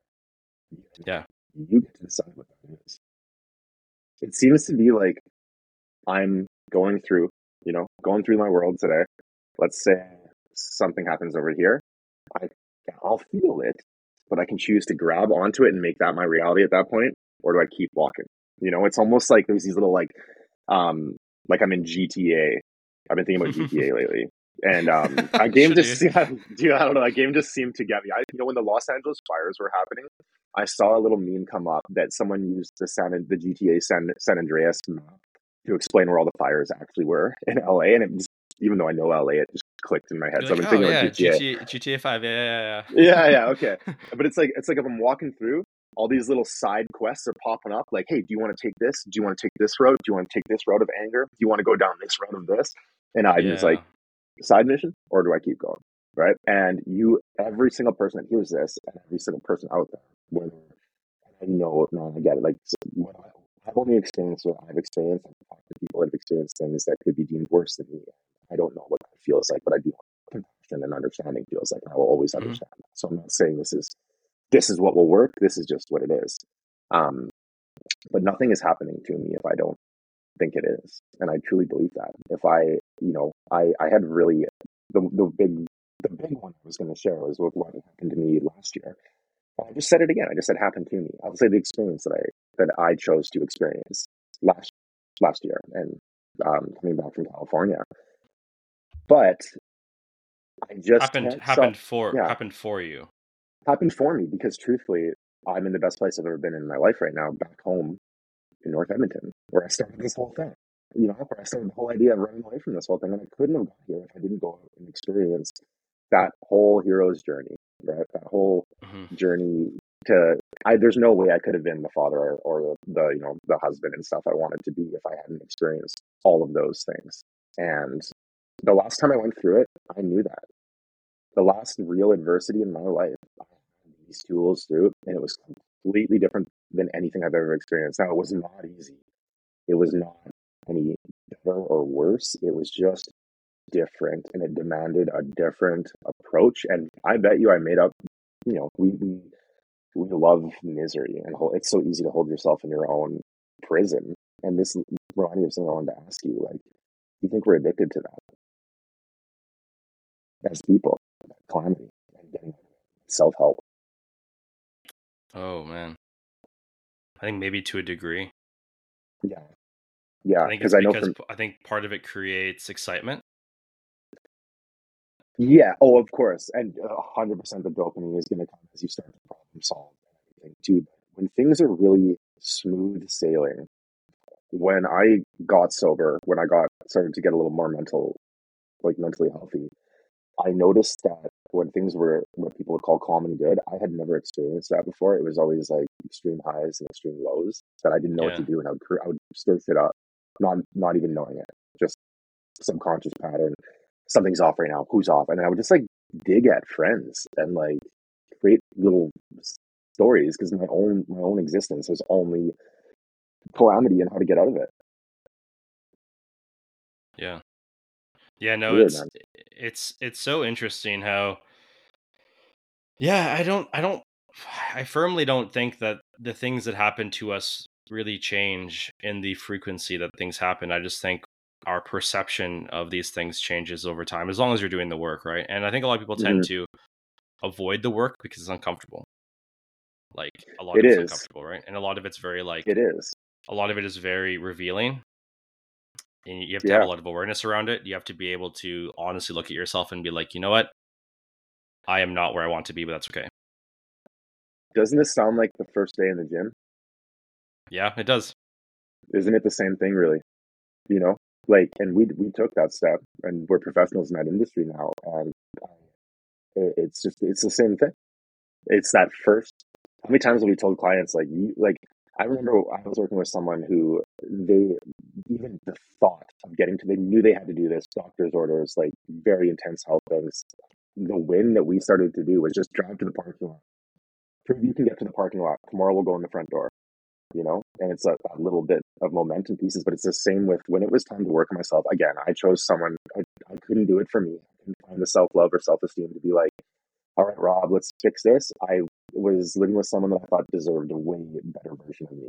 Yeah. You get to decide what that is. It seems to be like I'm going through my world today. Let's say something happens over here. I, I'll feel it, but I can choose to grab onto it and make that my reality at that point, or do I keep walking? You know, it's almost like there's these little like I'm in GTA. I've been thinking about GTA lately, and a game Should just you? dude, I don't know. A game just seemed to get me. When the Los Angeles fires were happening, I saw a little meme come up that someone used the GTA San Andreas map to explain where all the fires actually were in LA, and it just, even though I know LA, it just clicked in my head. You're So I've like, been oh thinking about yeah, GTA. GTA 5. Yeah, Yeah, yeah, yeah, okay. But it's like if I'm walking through, all these little side quests are popping up. Like, hey, do you want to take this? Do you want to take this route? Do you want to take this route of anger? Do you want to go down this route of this? And I'm just like, yeah. side mission, or do I keep going? Right? And every single person that hears this, and every single person out there, whether I know, no, I get it. Like, so I've only experienced what I've experienced. I've talked to people that have experienced things that could be deemed worse than me. I don't know what that feels like, but I do know what compassion and understanding feels like, and I will always Hmm. understand that. So I'm not saying this is what will work. This is just what it is. Um, but nothing is happening to me if I don't think it is, and I truly believe that. If I had really the big one I was going to share was what happened to me last year. I just said it again. I just said happened to me. I'll say the experience that I chose to experience last year, and coming back from California. But I just can't stop. Yeah, Happened for you. happened for me because truthfully, I'm in the best place I've ever been in my life right now, back home in North Edmonton, where I started this whole thing. where I started the whole idea of running away from this whole thing. And I couldn't have got here if I didn't go out and experience that whole hero's journey, right? That whole Hmm. journey to, there's no way I could have been the father or the husband and stuff I wanted to be if I hadn't experienced all of those things. And the last time I went through it, I knew that. The last real adversity in my life, I had these tools through it, and it was completely different than anything I've ever experienced. Now, it was not easy. It was not any better or worse. It was just different, and it demanded a different approach. And I bet you I made up, we love misery, and it's so easy to hold yourself in your own prison. And this reminded me of something I wanted to ask you. Like, do you think we're addicted to that as people? Calamity and getting self-help. Oh man, I think maybe to a degree. Yeah. Yeah. I think Because it's I know because from, I think part of it creates excitement. yeah. Oh, of course. And 100% the dopamine is going to come as you start to problem solve and everything too. But when things are really smooth sailing, when I got sober, when I got started to get a little more mentally healthy, I noticed that when things were what people would call calm and good, I had never experienced that before. It was always like extreme highs and extreme lows that I didn't know what to Yeah, do, and I would stir shit up, not even knowing it, just subconscious pattern. Something's off right now. Who's off? And I would just like dig at friends and like create little stories because my own existence was only calamity and how to get out of it. yeah, yeah. It's No, weird, it's man. it's so interesting how. Yeah, I firmly don't think that the things that happen to us really change in the frequency that things happen. I just think our perception of these things changes over time as long as you're doing the work, right? And I think a lot of people tend Hmm. to avoid the work because it's uncomfortable. Like a lot It of it's is. uncomfortable, right? And a lot of it's very like It is. a lot of it is very revealing. And you have to have a Yeah. lot of awareness around it. You have to be able to honestly look at yourself and be like, you know what? I am not where I want to be, but that's okay. Doesn't this sound like the first day in the gym? Yeah, it does. Isn't it the same thing, really? You know, like, and we took that step, and we're professionals in that industry now, and it's the same thing. It's that first. How many times have we told clients like you like? I remember I was working with someone who they even the thought of getting to they knew they had to do this doctor's orders like very intense health things. The win that we started to do was just drive to the parking lot. Prove you can get to the parking lot. Tomorrow we'll go in the front door. And it's a little bit of momentum pieces, but it's the same with when it was time to work on myself. Again, I chose someone, I couldn't do it for me. I couldn't find the self-love or self-esteem to be like, all right, Rob, let's fix this. I was living with someone that I thought deserved a way better version of me.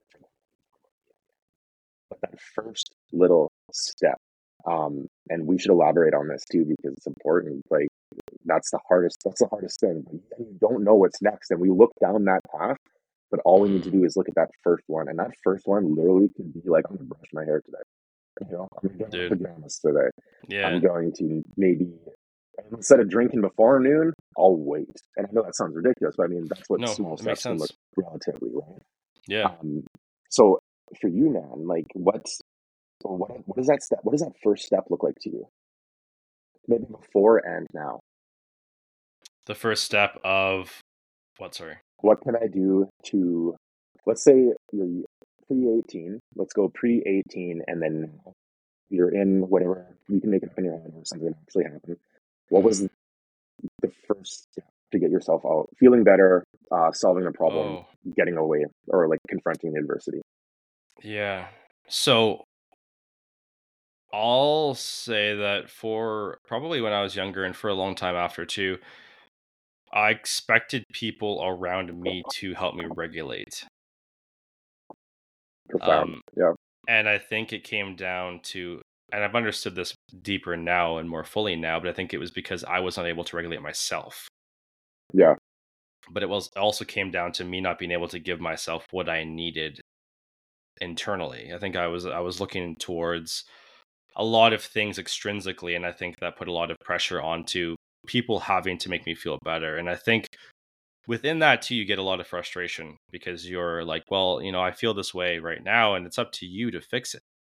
But that first little step, and we should elaborate on this too because it's important. Like that's the hardest thing. You don't know what's next, and we look down that path, but all we need to Mhm. do is look at that first one, and that first one literally could be like, I'm gonna brush my hair today. I'm gonna get my Dude. pajamas today. I'm Yeah. going to maybe instead of drinking before noon, I'll wait. And I know that sounds ridiculous, but I mean that's what No, small it makes steps can look sense. relatively, right? Yeah. So for you, man, like what does that step? What does that first step look like to you? Maybe before and now. The first step of what, sorry? What can I do to, let's say you're pre-18, let's go pre-18, and then you're in whatever, you can make it up in your head or something actually happened. What Hmm. was the first step to get yourself out, feeling better, solving a problem, Oh, getting away, or like confronting adversity? yeah. So I'll say that for probably when I was younger and for a long time after too, I expected people around me to help me regulate. Profound. Um, Yeah. and I think it came down to, and I've understood this deeper now and more fully now, but I think it was because I was unable to regulate myself. Yeah. But it was also came down to me not being able to give myself what I needed internally. I think I was looking towards a lot of things extrinsically, and I think that put a lot of pressure onto people having to make me feel better. And I think within that too, you get a lot of frustration because you're like, well, I feel this way right now, and it's up to you to fix it.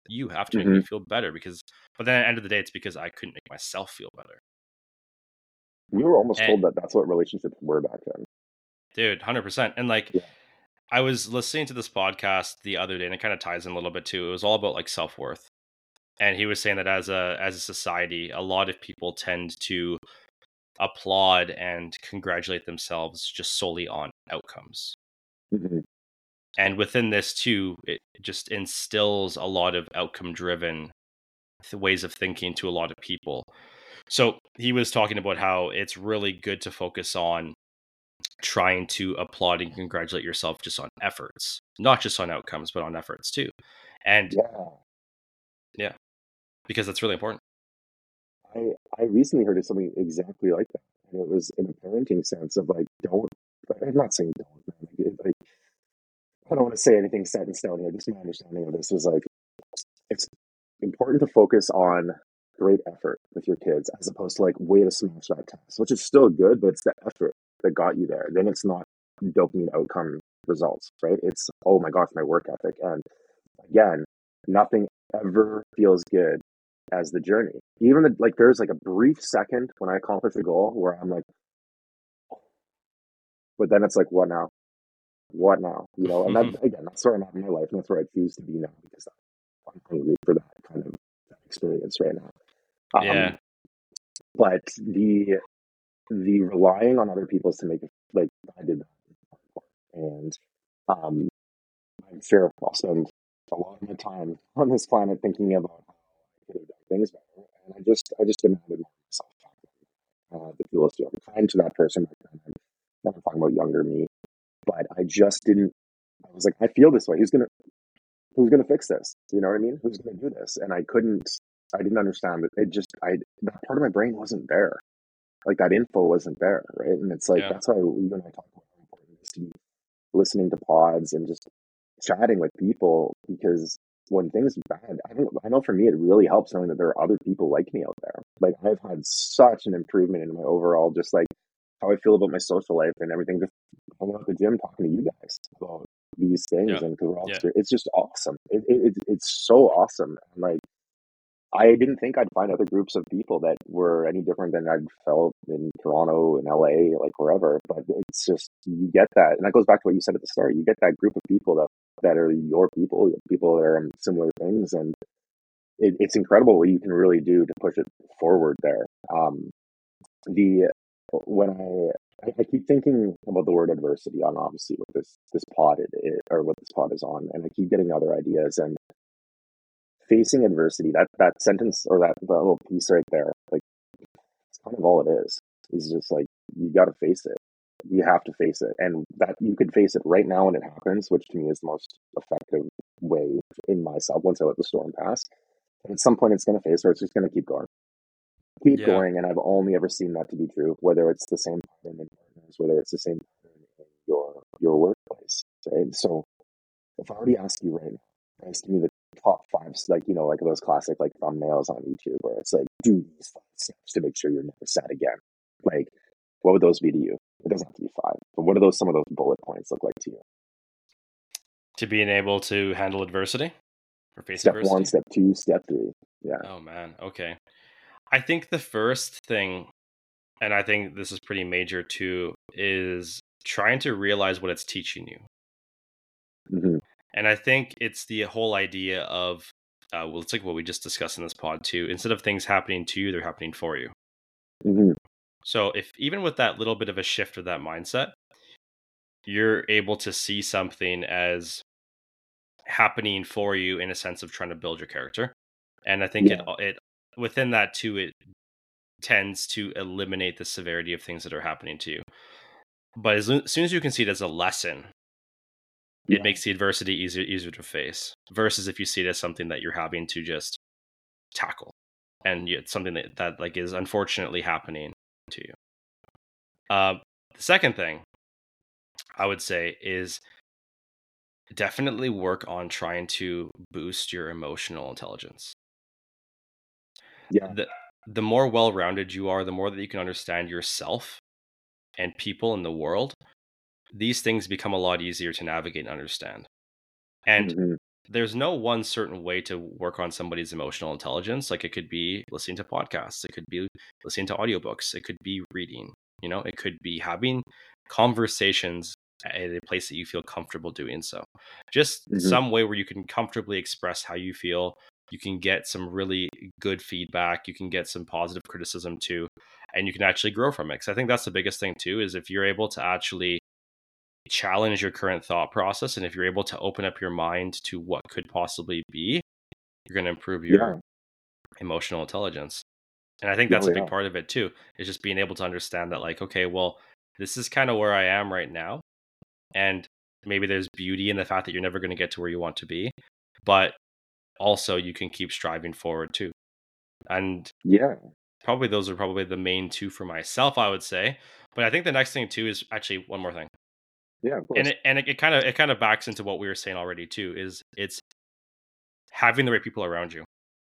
You have to make Hmm. me feel better but then at the end of the day, it's because I couldn't make myself feel better. We were almost And told that that's what relationships were back then. dude, 100%. And like, Yeah. I was listening to this podcast the other day, and it kind of ties in a little bit too. It was all about like self-worth. And he was saying that as a society, a lot of people tend to applaud and congratulate themselves just solely on outcomes. Hmm. And within this too, it just instills a lot of outcome driven ways of thinking to a lot of people. So he was talking about how it's really good to focus on trying to applaud and congratulate yourself just on efforts, not just on outcomes, but on efforts too. And Yeah. yeah, because that's really important. I recently heard of something exactly like that. And it was in a parenting sense of like, don't, I'm not saying don't, man. Like, I don't want to say anything set in stone here. Just my understanding of this was like, it's important to focus on great effort with your kids as opposed to like way to smash that test, which is still good, but it's the effort that got you there. Then it's not dopamine outcome results, right? It's, oh my gosh, my work ethic. And again, nothing ever feels good as the journey. Even like there's like a brief second when I accomplish a goal where I'm like, but then it's like, what now? What now? You know, and that again, that's where I'm at in my life, and that's where I choose to be now because I'm hungry for that kind of experience right now. Yeah. But the relying on other people's to make it like I did that, and um, I'm sure I'll spend a lot of my time on this planet thinking about how I could have done things better, and I just demanded myself the fullest. I'm kind to that person back then. I'm not talking about younger me, but I just didn't. I was like, I feel this way. Who's gonna fix this? You know what I mean? Who's gonna do this? And I couldn't. I didn't understand that. That part of my brain wasn't there. Like that info wasn't there, right? And it's like Yeah. that's why you and I talk about how important it is to be listening to pods and just chatting with people because when things are bad, I know for me it really helps knowing that there are other people like me out there. Like I've had such an improvement in my overall just like how I feel about my social life and everything. Just hanging out at the gym talking to you guys about these things Yeah. and because we're all Yeah. it's just awesome. It's so awesome. And like I didn't think I'd find other groups of people that were any different than I'd felt in Toronto and LA, like wherever. But it's just you get that, and that goes back to what you said at the start. You get that group of people that are your people that are on similar things, and it's incredible what you can really do to push it forward there. The when I keep thinking about the word adversity on obviously what this pod or what this pod is on, and I keep getting other ideas and facing adversity. That sentence or that little piece right there, like it's kind of all it is just like you got to face it. You have to face it, and that you could face it right now when it happens, which to me is the most effective way in myself once I let the storm pass. And at some point it's going to face or it's just going to keep Yeah. going. And I've only ever seen that to be true, whether it's the same pattern in partners, whether it's the same pattern in your workplace, right? So if I already ask you right now, guys, give me the top five, like, like those classic like thumbnails on YouTube where it's like, do these 5 steps to make sure you're never sad again. Like, what would those be to you? It doesn't have to be five, but what do some of those bullet points look like to you? To being able to handle adversity or face Step one, adversity. step two, step three. Yeah. Oh man. Okay. I think the first thing, and I think this is pretty major too, is trying to realize what it's teaching you. Hmm. And I think it's the whole idea of, well, it's like what we just discussed in this pod too. Instead of things happening to you, they're happening for you. Hmm. So if even with that little bit of a shift of that mindset, you're able to see something as happening for you in a sense of trying to build your character. And I think Yeah. it within that too, it tends to eliminate the severity of things that are happening to you. But as soon as you can see it as a lesson, it Yeah. makes the adversity easier to face. Versus if you see it as something that you're having to just tackle, and it's something that like is unfortunately happening to you. The second thing I would say is definitely work on trying to boost your emotional intelligence. Yeah. The more well-rounded you are, the more that you can understand yourself and people in the world, these things become a lot easier to navigate and understand. And Hmm. there's no one certain way to work on somebody's emotional intelligence. Like, it could be listening to podcasts, it could be listening to audiobooks, it could be reading, it could be having conversations at a place that you feel comfortable doing so. Just Hmm. some way where you can comfortably express how you feel. You can get some really good feedback, you can get some positive criticism too, and you can actually grow from it. Because I think that's the biggest thing too, is if you're able to actually challenge your current thought process, and if you're able to open up your mind to what could possibly be, you're going to improve your Yeah. emotional intelligence. And I think that's Oh a big yeah. part of it too, is just being able to understand that, like, okay, well, this is kind of where I am right now, and maybe there's beauty in the fact that you're never going to get to where you want to be, but also you can keep striving forward too. And Yeah. probably those are probably the main two for myself, I would say. But I think the next thing too is actually one more thing. Yeah. Of And course. it kind of backs into what we were saying already too, is it's having the right people around you.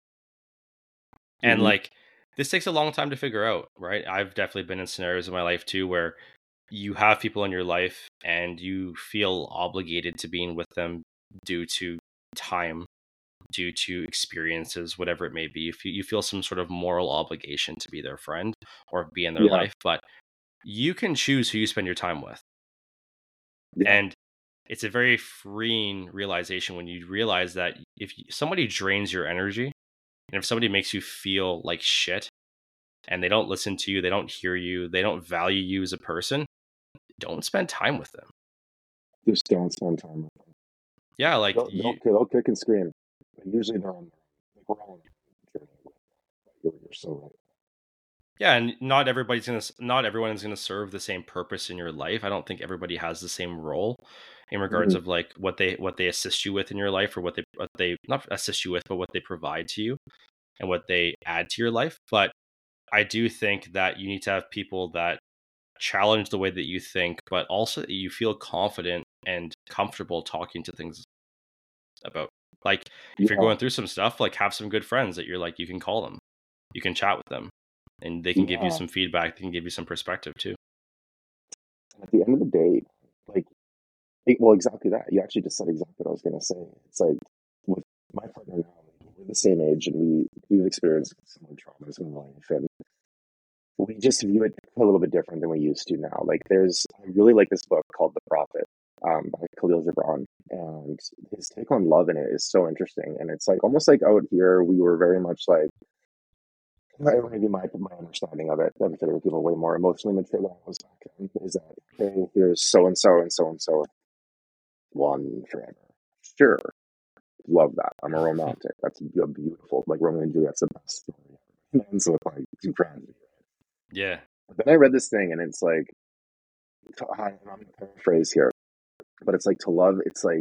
And Hmm. like, this takes a long time to figure out, right? I've definitely been in scenarios in my life too where you have people in your life and you feel obligated to being with them due to time, due to experiences, whatever it may be. If you feel some sort of moral obligation to be their friend or be in their Yeah. life, but you can choose who you spend your time with. Yeah. And it's a very freeing realization when you realize that if somebody drains your energy, and if somebody makes you feel like shit, and they don't listen to you, they don't hear you, they don't value you as a person, don't spend time with them. Just don't spend time with them. Yeah, like They'll you. they'll kick and scream, but usually they're on their own. Like we're all on a journey. You're so right. Yeah, and not everyone is gonna serve the same purpose in your life. I don't think everybody has the same role in regards Hmm. of like what they assist you with in your life, or what they not assist you with, but what they provide to you and what they add to your life. But I do think that you need to have people that challenge the way that you think, but also that you feel confident and comfortable talking to things about. Like, if you're Yeah. going through some stuff, like, have some good friends that you're like, you can call them, you can chat with them, and they can give you Yeah. some feedback, they can give you some perspective too. And at the end of the day, like, well, exactly that. You actually just said exactly what I was gonna say. It's like with my partner now, like, we're the same age, and we've experienced similar traumas in life, and we just view it a little bit different than we used to now. Like, I really like this book called The Prophet, by Khalil Gibran, and his take on love in it is so interesting. And it's like almost like out here, we were very much like, maybe my understanding of it, I'm sure people way more emotionally mature than I was back then, is that, okay, here's so and so and so and so, one forever. Sure, love that. I'm a romantic. That's a beautiful, like Romeo and Juliet's the best story ever. And so it's like some tragedy. Yeah. But then I read this thing, and it's like, I'm going to paraphrase here, but it's like to love.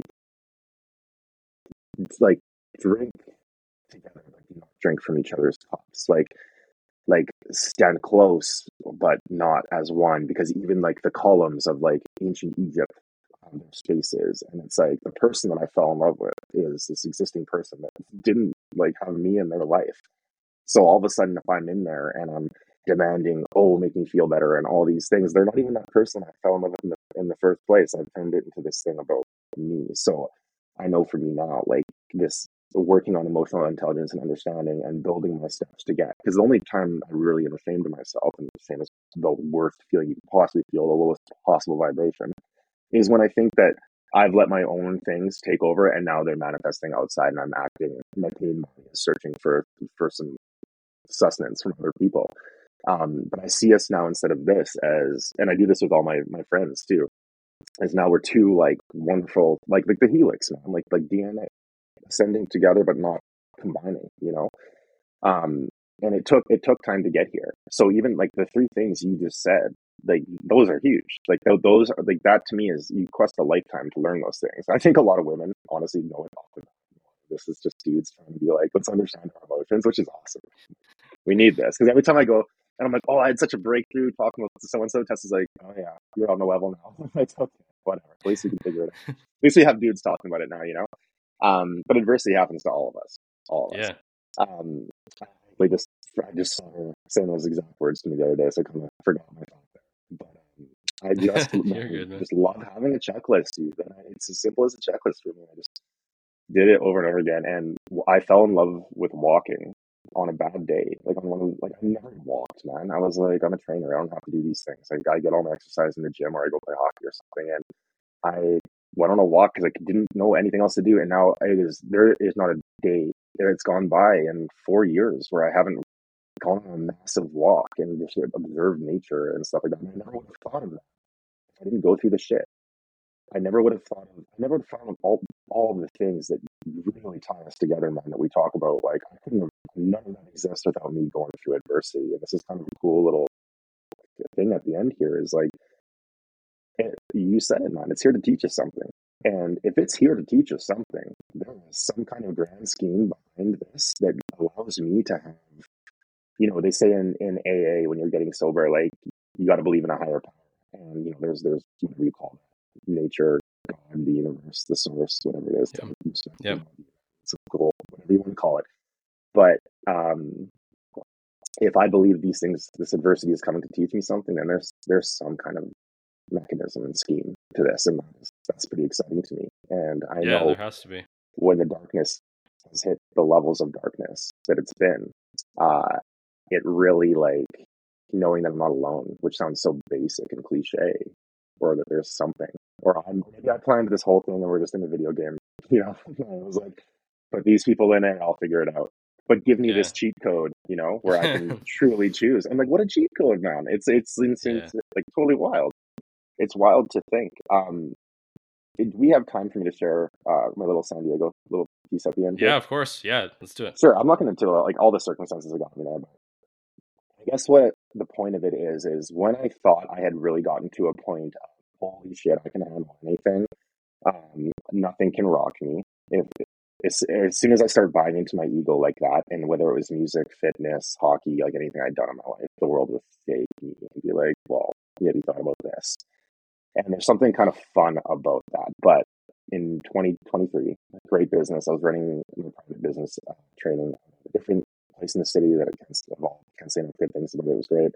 It's like drink together, like not drink from each other's cups. Like stand close, but not as one. Because even like the columns of like ancient Egypt have their spaces, and it's like the person that I fell in love with is this existing person that didn't like have me in their life. So all of a sudden, if I'm in there and I'm demanding, oh, make me feel better, and all these things, they're not even that person I fell in love with in the first place. I've turned it into this thing about me. So I know for me now, like this working on emotional intelligence and understanding and building my steps to get, because the only time I really am ashamed of myself, and the same as the worst feeling you can possibly feel, the lowest possible vibration, is when I think that I've let my own things take over and now they're manifesting outside, and I'm acting, my pain body is searching for some sustenance from other people. But I see us now, instead of this, as, and I do this with all my friends too, as now we're two like wonderful, like the helix, man, like DNA ascending together but not combining, you know. Um, and it took time to get here. So even like the three things you just said, like those are huge. Like those are like, that to me is, you quest a lifetime to learn those things. I think a lot of women honestly know it often. This is just dudes trying to be like, let's understand our emotions, which is awesome. We need this, because every time I go and I'm like, oh, I had such a breakthrough talking with so and so, Tess is like, oh yeah, you're on the level now. I'm like, okay, whatever. At least we can figure it out. At least we have dudes talking about it now, you know. But adversity happens to all of us. Yeah. Um, I just I just saw her saying those exact words to me the other day, so I kind of forgot my thought there. But I just, man, You're I good, man. just love having a checklist, dude. And it's as simple as a checklist for me. did it over and over again, and I fell in love with walking on a bad day. Like on one of, like I never walked, man. I was like, I'm a trainer. I don't have to do these things. Like I get all my exercise in the gym, or I go play hockey or something. And I went on a walk because I didn't know anything else to do. And now there is not a day that's gone by in 4 years where I haven't gone on a massive walk and just observed nature and stuff like that. And I never would have thought of that if I didn't go through the shit. I never would have thought of all of the things that really tie us together, man, that we talk about. Like, I couldn't have, none of that exists without me going through adversity. And this is kind of a cool little thing at the end here is like, you said it, man, it's here to teach us something. And if it's here to teach us something, there is some kind of grand scheme behind this that allows me to have, they say in AA when you're getting sober, like, you got to believe in a higher power. And, there's whatever you call it, nature, God, the universe, the source, whatever it is. Yeah. Yeah. It's cool, whatever you want to call it. But if I believe these things, this adversity is coming to teach me something, then there's some kind of mechanism and scheme to this, and that's pretty exciting to me. And I know there has to be. when the darkness has hit the levels of darkness that it's been, it really, like, knowing that I'm not alone, which sounds so basic and cliche, or that there's something, or maybe I planned this whole thing and we're just in a video game, I was like, put these people in it, I'll figure it out. But give me this cheat code, where I can truly choose. I'm like, what a cheat code, man! It's like totally wild. It's wild to think. Do we have time for me to share my little San Diego little piece at the end? Yeah, of course. Yeah, let's do it. Sure. I'm not going to tell like all the circumstances that got me there, but I guess what the point of it is when I thought I had really gotten to a point of, holy shit, I can handle anything. Nothing can rock me. If as soon as I started buying into my ego like that, and whether it was music, fitness, hockey, like anything I'd done in my life, the world would fake me and be like, well, have you thought about this? And there's something kind of fun about that. But in 2023, great business. I was running a private business, training a different place in the city that can't say enough good things about it. It was great.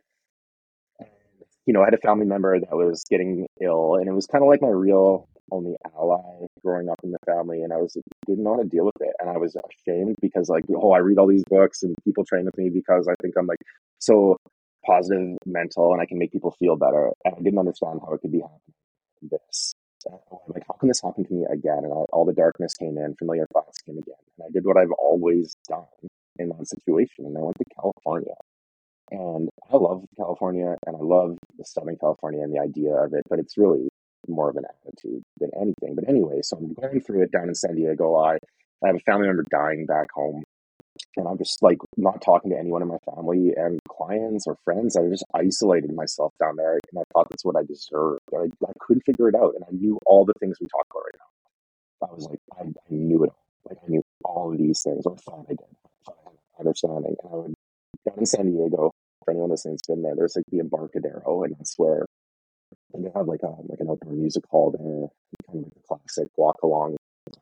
And, I had a family member that was getting ill, and it was kind of like my real only ally growing up in the family. And didn't know how to deal with it. And I was ashamed because, like, I read all these books and people train with me because I think I'm like so positive mental and I can make people feel better. And I didn't understand how it could be happening this. Like, how can this happen to me again? And all the darkness came in, familiar thoughts came again. And I did what I've always done in that situation. And I went to California. And I love California and I love the Southern California and the idea of it, but it's really more of an attitude than anything. But anyway, so I'm going through it down in San Diego. I have a family member dying back home. And I'm just like not talking to anyone in my family and clients or friends. I just isolated myself down there, and I thought that's what I deserved. I couldn't figure it out, and I knew all the things we talk about right now. I was like, I knew it all. Like, I knew all of these things, or thought I did. I thought I had an understanding. And I would down in San Diego. For anyone listening's been there, there's like the Embarcadero, and that's where they have like an outdoor music hall there, kind of like a classic walk along.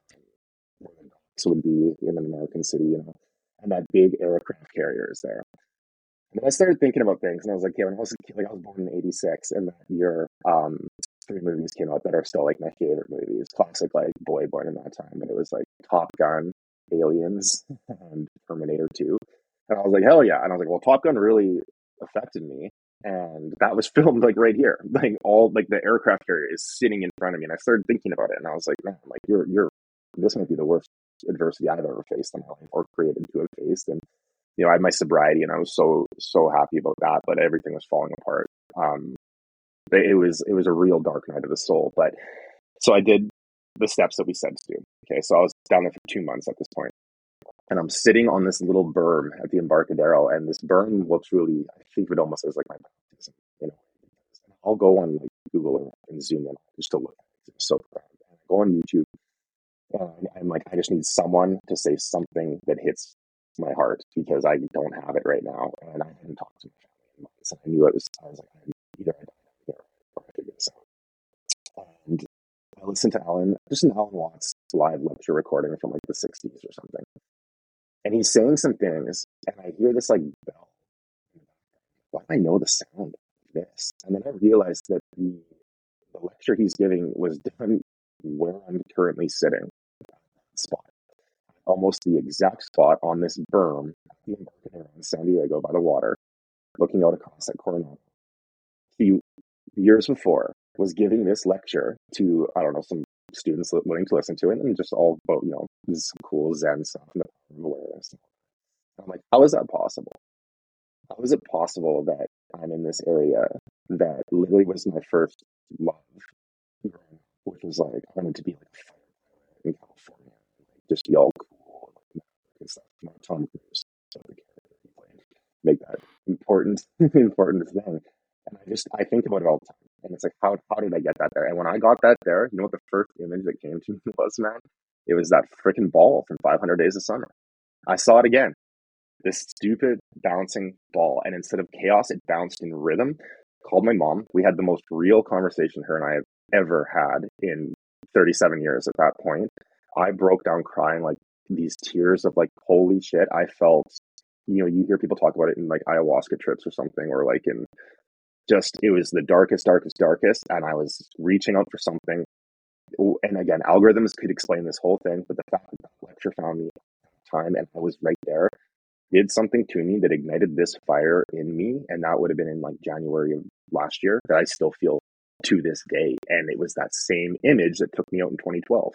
So would be in an American city, and that big aircraft carrier is there. And then I started thinking about things, and I was like, yeah, when I was a kid, like I was born in '86, and that year, three movies came out that are still like my favorite movies. Classic, like boy born in that time, but it was like Top Gun, Aliens, and Terminator 2. And I was like, hell yeah! And I was like, well, Top Gun really affected me, and that was filmed like right here, like all like the aircraft carrier is sitting in front of me, and I started thinking about it, and I was like, man, like you're this might be the worst adversity I've ever faced in my life or created to have faced. And I had my sobriety, and I was so happy about that, but everything was falling apart. It was a real dark night of the soul. But so I did the steps that we said to do. Okay, so I was down there for 2 months at this point, and I'm sitting on this little berm at the Embarcadero, and this berm will truly, I think of it almost as like my baptism. I'll go on like Google and zoom in just to look at it. It's so proud. And I go on YouTube, and I'm like, I just need someone to say something that hits my heart because I don't have it right now, and I hadn't talked to my family in months, and I knew it was. I was like, either I die here or I figure this out. And I listened to Alan Watts live lecture recording from like the '60s or something, and he's saying some things, and I hear this like bell. Why do I know the sound of this? And then I realized that the lecture he's giving was done where I'm currently sitting, spot. almost the exact spot on this berm at the Embarcadero in San Diego by the water, looking out across at Coronado. He, years before, was giving this lecture to, I don't know, some students willing to listen to it, and just all about, this is some cool Zen stuff and the power of awareness. I'm like, how is that possible? How is it possible that I'm in this area that literally was my first love, which was like, I wanted to be like a firefighter in California, just be all cool and stuff. Tom Cruise, so the character he played, make that important, important thing. And I think about it all the time. And it's like, how did I get that there? And when I got that there, you know what the first image that came to me was, man? It was that freaking ball from 500 Days of Summer. I saw it again. This stupid bouncing ball. And instead of chaos, it bounced in rhythm. Called my mom. We had the most real conversation her and I have ever had in 37 years at that point. I broke down crying, like these tears of like, holy shit. I felt, you hear people talk about it in like ayahuasca trips or something, or like in just, it was the darkest, and I was reaching out for something. And again, algorithms could explain this whole thing, but the fact that that lecture found me at the time and I was right there did something to me that ignited this fire in me. And that would have been in like January of last year, that I still feel to this day. And it was that same image that took me out in 2012,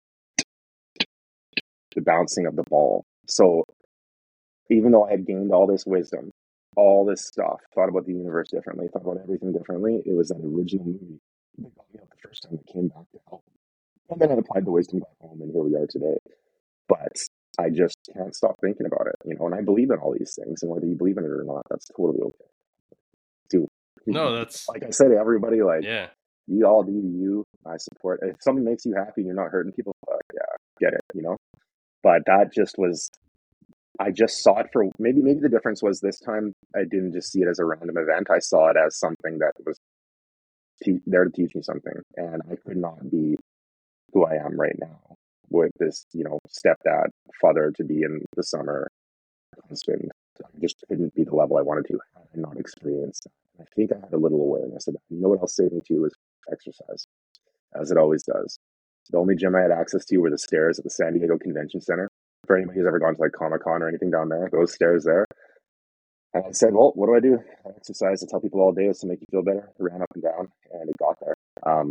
the bouncing of the ball. So even though I had gained all this wisdom, all this stuff, thought about the universe differently, thought about everything differently, it was that original movie that got me out the first time that came back to help. And then I applied the wisdom back home, and here we are today. But I just can't stop thinking about it, and I believe in all these things, and whether you believe in it or not, that's totally okay. Dude, No, that's, like I said to everybody, like, yeah. you all do you. I support. If something makes you happy and you're not hurting people, yeah, get it, But that just was, I just saw it for, maybe the difference was this time I didn't just see it as a random event. I saw it as something that was there to teach me something, and I could not be who I am right now with this, stepdad, father to be in the summer, husband. I just couldn't be the level I wanted to had I not experienced that. And I think I had a little awareness of that. You know what else saved me too was exercise, as it always does. The only gym I had access to were the stairs at the San Diego Convention Center. For anybody who's ever gone to like Comic-Con or anything down there, those stairs there. And I said, well, what do? I exercise. I tell people all day it's to make you feel better. I ran up and down, and it got there.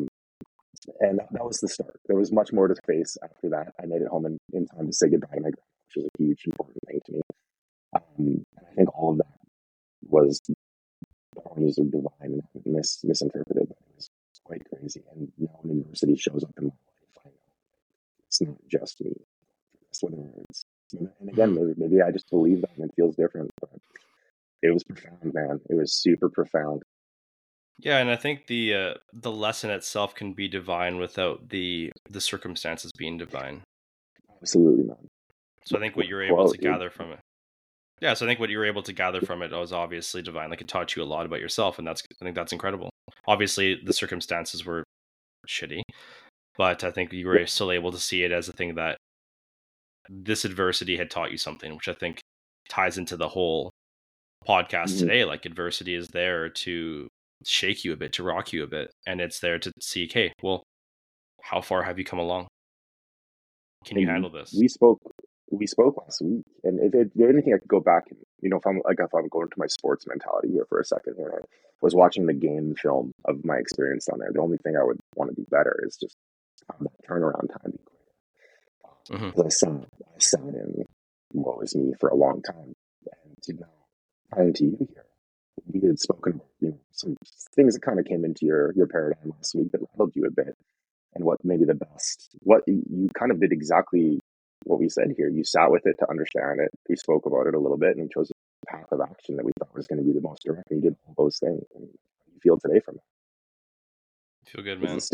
And that was the start. There was much more to face after that. I made it home in time to say goodbye to my grandma, which was a huge, important thing to me. And I think all of that was boundaries of divine and misinterpreted. It was quite crazy. And now when adversity shows up in my life, I know it's not just me. That's what it is. And again, maybe I just believe that and it feels different. But it was profound, man. It was super profound. Yeah, and I think the lesson itself can be divine without the circumstances being divine. Absolutely, man. So I think what you're able to gather from it. Yeah, so I think what you were able to gather from it was obviously divine. Like, it taught you a lot about yourself, and I think that's incredible. Obviously, the circumstances were shitty, but I think you were still able to see it as a thing that this adversity had taught you something, which I think ties into the whole podcast today. Like, adversity is there to shake you a bit, to rock you a bit, and it's there to see, okay, well, how far have you come along? Can you handle this? We spoke last week, and if there's anything I could go back and, if I'm going to my sports mentality here for a second here, I was watching the game film of my experience down there. The only thing I would want to do better is just have that turnaround time be quicker. Because I sat in woe is me for a long time, and now to you here, we had spoken about some things that kind of came into your paradigm last week that rattled you a bit, and what maybe what you kind of did exactly what we said here. You sat with it to understand it. We spoke about it a little bit, and we chose a path of action that we thought was going to be the most direct. And you did all those things. And you feel today from it. Feel good, man.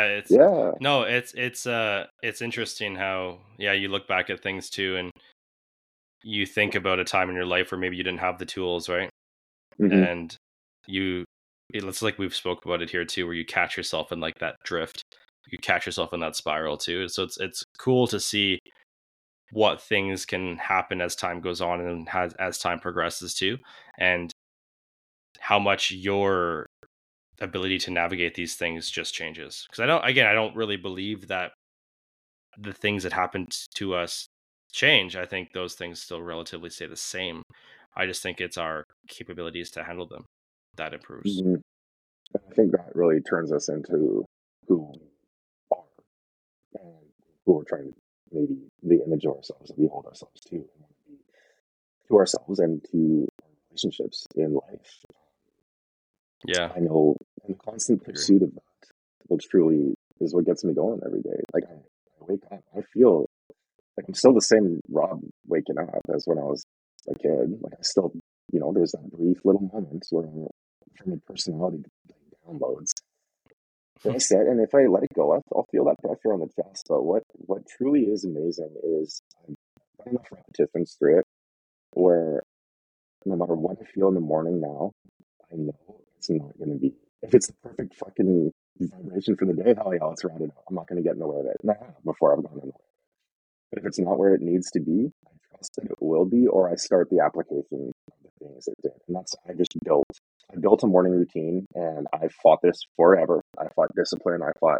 It's interesting how you look back at things too, and you think about a time in your life where maybe you didn't have the tools, right? And it's like we've spoke about it here too, where you catch yourself in like that drift, you catch yourself in that spiral too. So it's cool to see what things can happen as time goes on and as time progresses too, and how much your ability to navigate these things just changes. Because I don't really believe that the things that happened to us change, I think those things still relatively stay the same. I just think it's our capabilities to handle them that improves. Mhm. I think that really turns us into who we are and who we're trying to maybe the image of ourselves that we hold ourselves to ourselves and to our relationships in life. Yeah, I know in the constant I agree. pursuit of that, which truly is what gets me going every day. Like I wake up, I feel like I'm still the same Rob waking up as when I was a kid. Like I still, there's that brief little moment where from my personality downloads. I sit, and if I let it go, I'll feel that pressure on the chest. But what truly is amazing is I've done enough repetitions through it where no matter what I feel in the morning now, I know it's not going to be. If it's the perfect fucking vibration for the day, hell yeah, let's round it out. I'm not going to get in the way of it. And I have before I've gone in the way. But if it's not where it needs to be, I trust that it will be, or I start the application of the things it did. And that's I built a morning routine, and I fought this forever. I fought discipline. I fought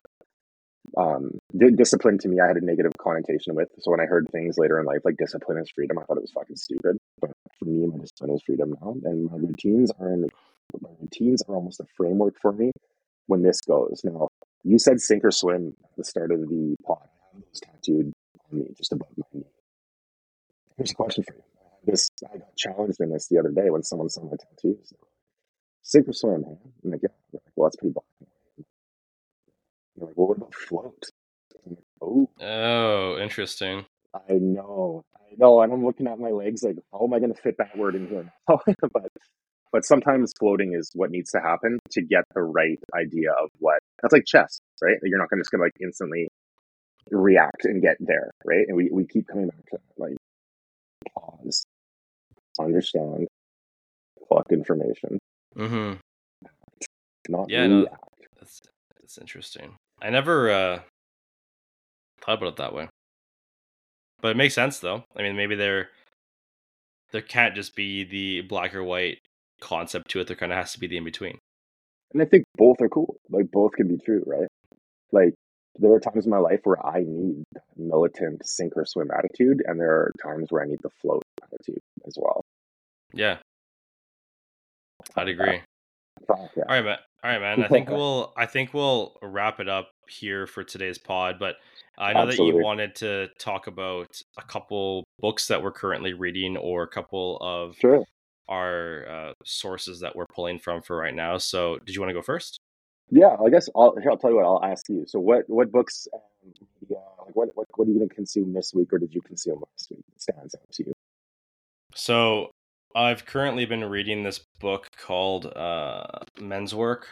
discipline to me, I had a negative connotation with. So when I heard things later in life like discipline is freedom, I thought it was fucking stupid. But for me, my discipline is freedom now, and my routines are almost a framework for me when this goes. Now, you said sink or swim at the start of the pod. I have those tattooed on me just above my knee. Here's a question for you. I got challenged in this the other day when someone saw my tattoos. Sink or swim, man. I'm like, yeah. They're like, well, that's pretty black and white. They're like, well, what about float? I'm like, oh, Oh, interesting. I know, and I'm looking at my legs like, how am I going to fit that word in here now? but sometimes floating is what needs to happen to get the right idea of what. That's like chess, right? You're not just going to like instantly react and get there, right? And we keep coming back to like pause, understand, collect information, Mm-hmm. not Yeah, no, react. that's that's interesting. I never thought about it that way, but it makes sense though. I mean, maybe there can't just be the black or white concept to it. There kind of has to be the in between. And I think both are cool. Like both can be true, right? Like there are times in my life where I need that militant sink or swim attitude, and there are times where I need the float attitude as well. Yeah, I'd Fuck that. agree. Fuck All yeah. right, man. All right, man. I think we'll wrap it up here for today's pod. But I know that you Absolutely. wanted to talk about a couple books that we're currently reading, or a couple of Sure. our sources that we're pulling from for right now. So, did you want to go first? Yeah, I guess I'll tell you what, I'll ask you. So what books like what are you gonna consume this week or did you consume last week that stands out to you? So, I've currently been reading this book called Men's Work.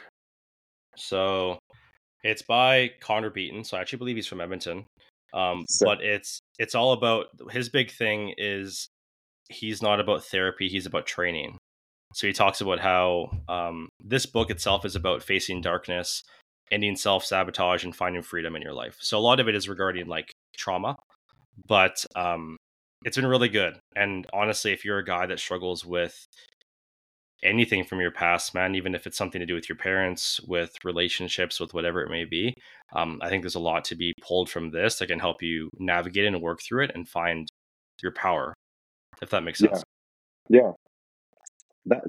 So, it's by Connor Beaton. So, I actually believe he's from Edmonton. So But it's all about his big thing is he's not about therapy, he's about training. So he talks about how this book itself is about facing darkness, ending self sabotage, and finding freedom in your life. So a lot of it is regarding like trauma, but it's been really good. And honestly, if you're a guy that struggles with anything from your past, man, even if it's something to do with your parents, with relationships, with whatever it may be, I think there's a lot to be pulled from this that can help you navigate it and work through it and find your power, if that makes yeah, sense. yeah. That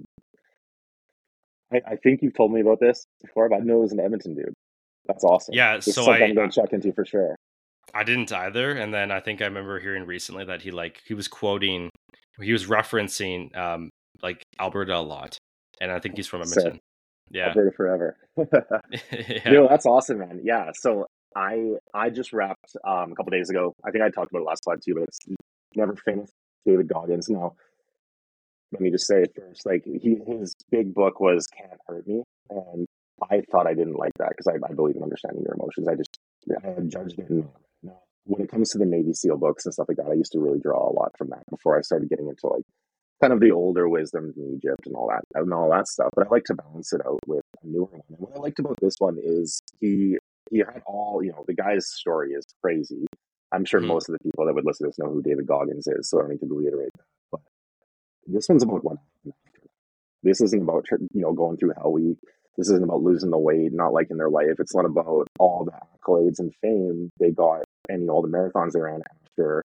I think you've told me about this before, but I know it was an Edmonton dude. That's awesome. Yeah, This is so something I'm gonna check into for sure. I didn't either, and then I think I remember hearing recently that he was quoting, he was referencing like Alberta a lot, and I think he's from Sick. Edmonton. Yeah, Alberta forever. yeah. No, that's awesome, man. Yeah. So I just wrapped a couple days ago. I think I talked about it last slide too, but it's Never Famous David Goggins. Now, let me just say it first. Like his big book was Can't Hurt Me, and I thought I didn't like that because I believe in understanding your emotions. I had judged it. And now, when it comes to the Navy SEAL books and stuff like that, I used to really draw a lot from that before I started getting into like kind of the older wisdom from Egypt and all that stuff. But I like to balance it out with a newer one. And what I liked about this one is he had all the guy's story is crazy. I'm sure Mhm. most of the people that would listen to this know who David Goggins is, so I don't need to reiterate that. But this one's about what happened after that. This isn't about going through Hell Week. This isn't about losing the weight, not liking their life. It's not about all the accolades and fame they got and all the marathons they ran after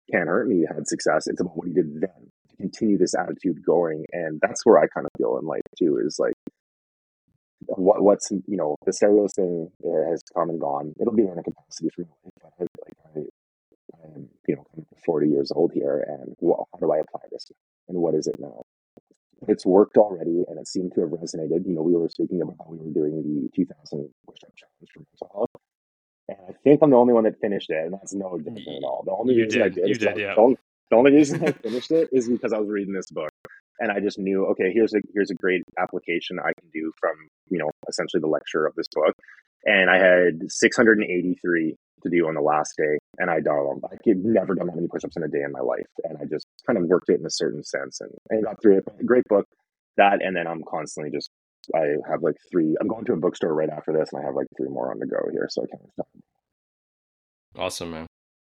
Can't Hurt Me had success. It's about what he did then to continue this attitude going. And that's where I kind of feel in life too, is like what's, the steroids thing has come and gone. It'll be in a capacity for me, but I'm, kind of 40 years old here, and how do I apply this? And what is it now? It's worked already, and it seemed to have resonated. We were speaking about how we were doing the 2000 push-up challenge for mental health, and I think I'm the only one that finished it, and that's no different at all. The only reason I did, yeah. the only reason I finished it is because I was reading this book, and I just knew, okay, here's a great application I can do from essentially the lecture of this book, and I had 683 to do on the last day, and I done. I could never done that many push-ups in a day in my life, and I just kind of worked it in a certain sense, and got through it. Great book, that, and then I'm constantly just. I have like 3. I'm going to a bookstore right after this, and I have like 3 more on the go here, so I can't stop. Awesome, man.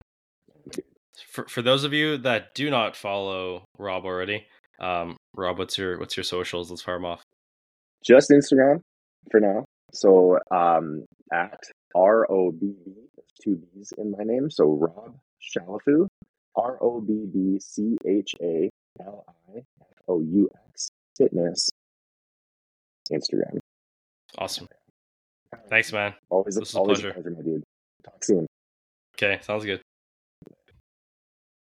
For those of you that do not follow Rob already, Rob, what's your socials? Let's fire them off. Just Instagram for now. So at ROBB, there's 2 B's in my name. So Rob Chalifou, ROBBCHALIFOUX Fitness, Instagram. Awesome. Thanks, man. Always a pleasure, my dude. Talk soon. Okay, sounds good.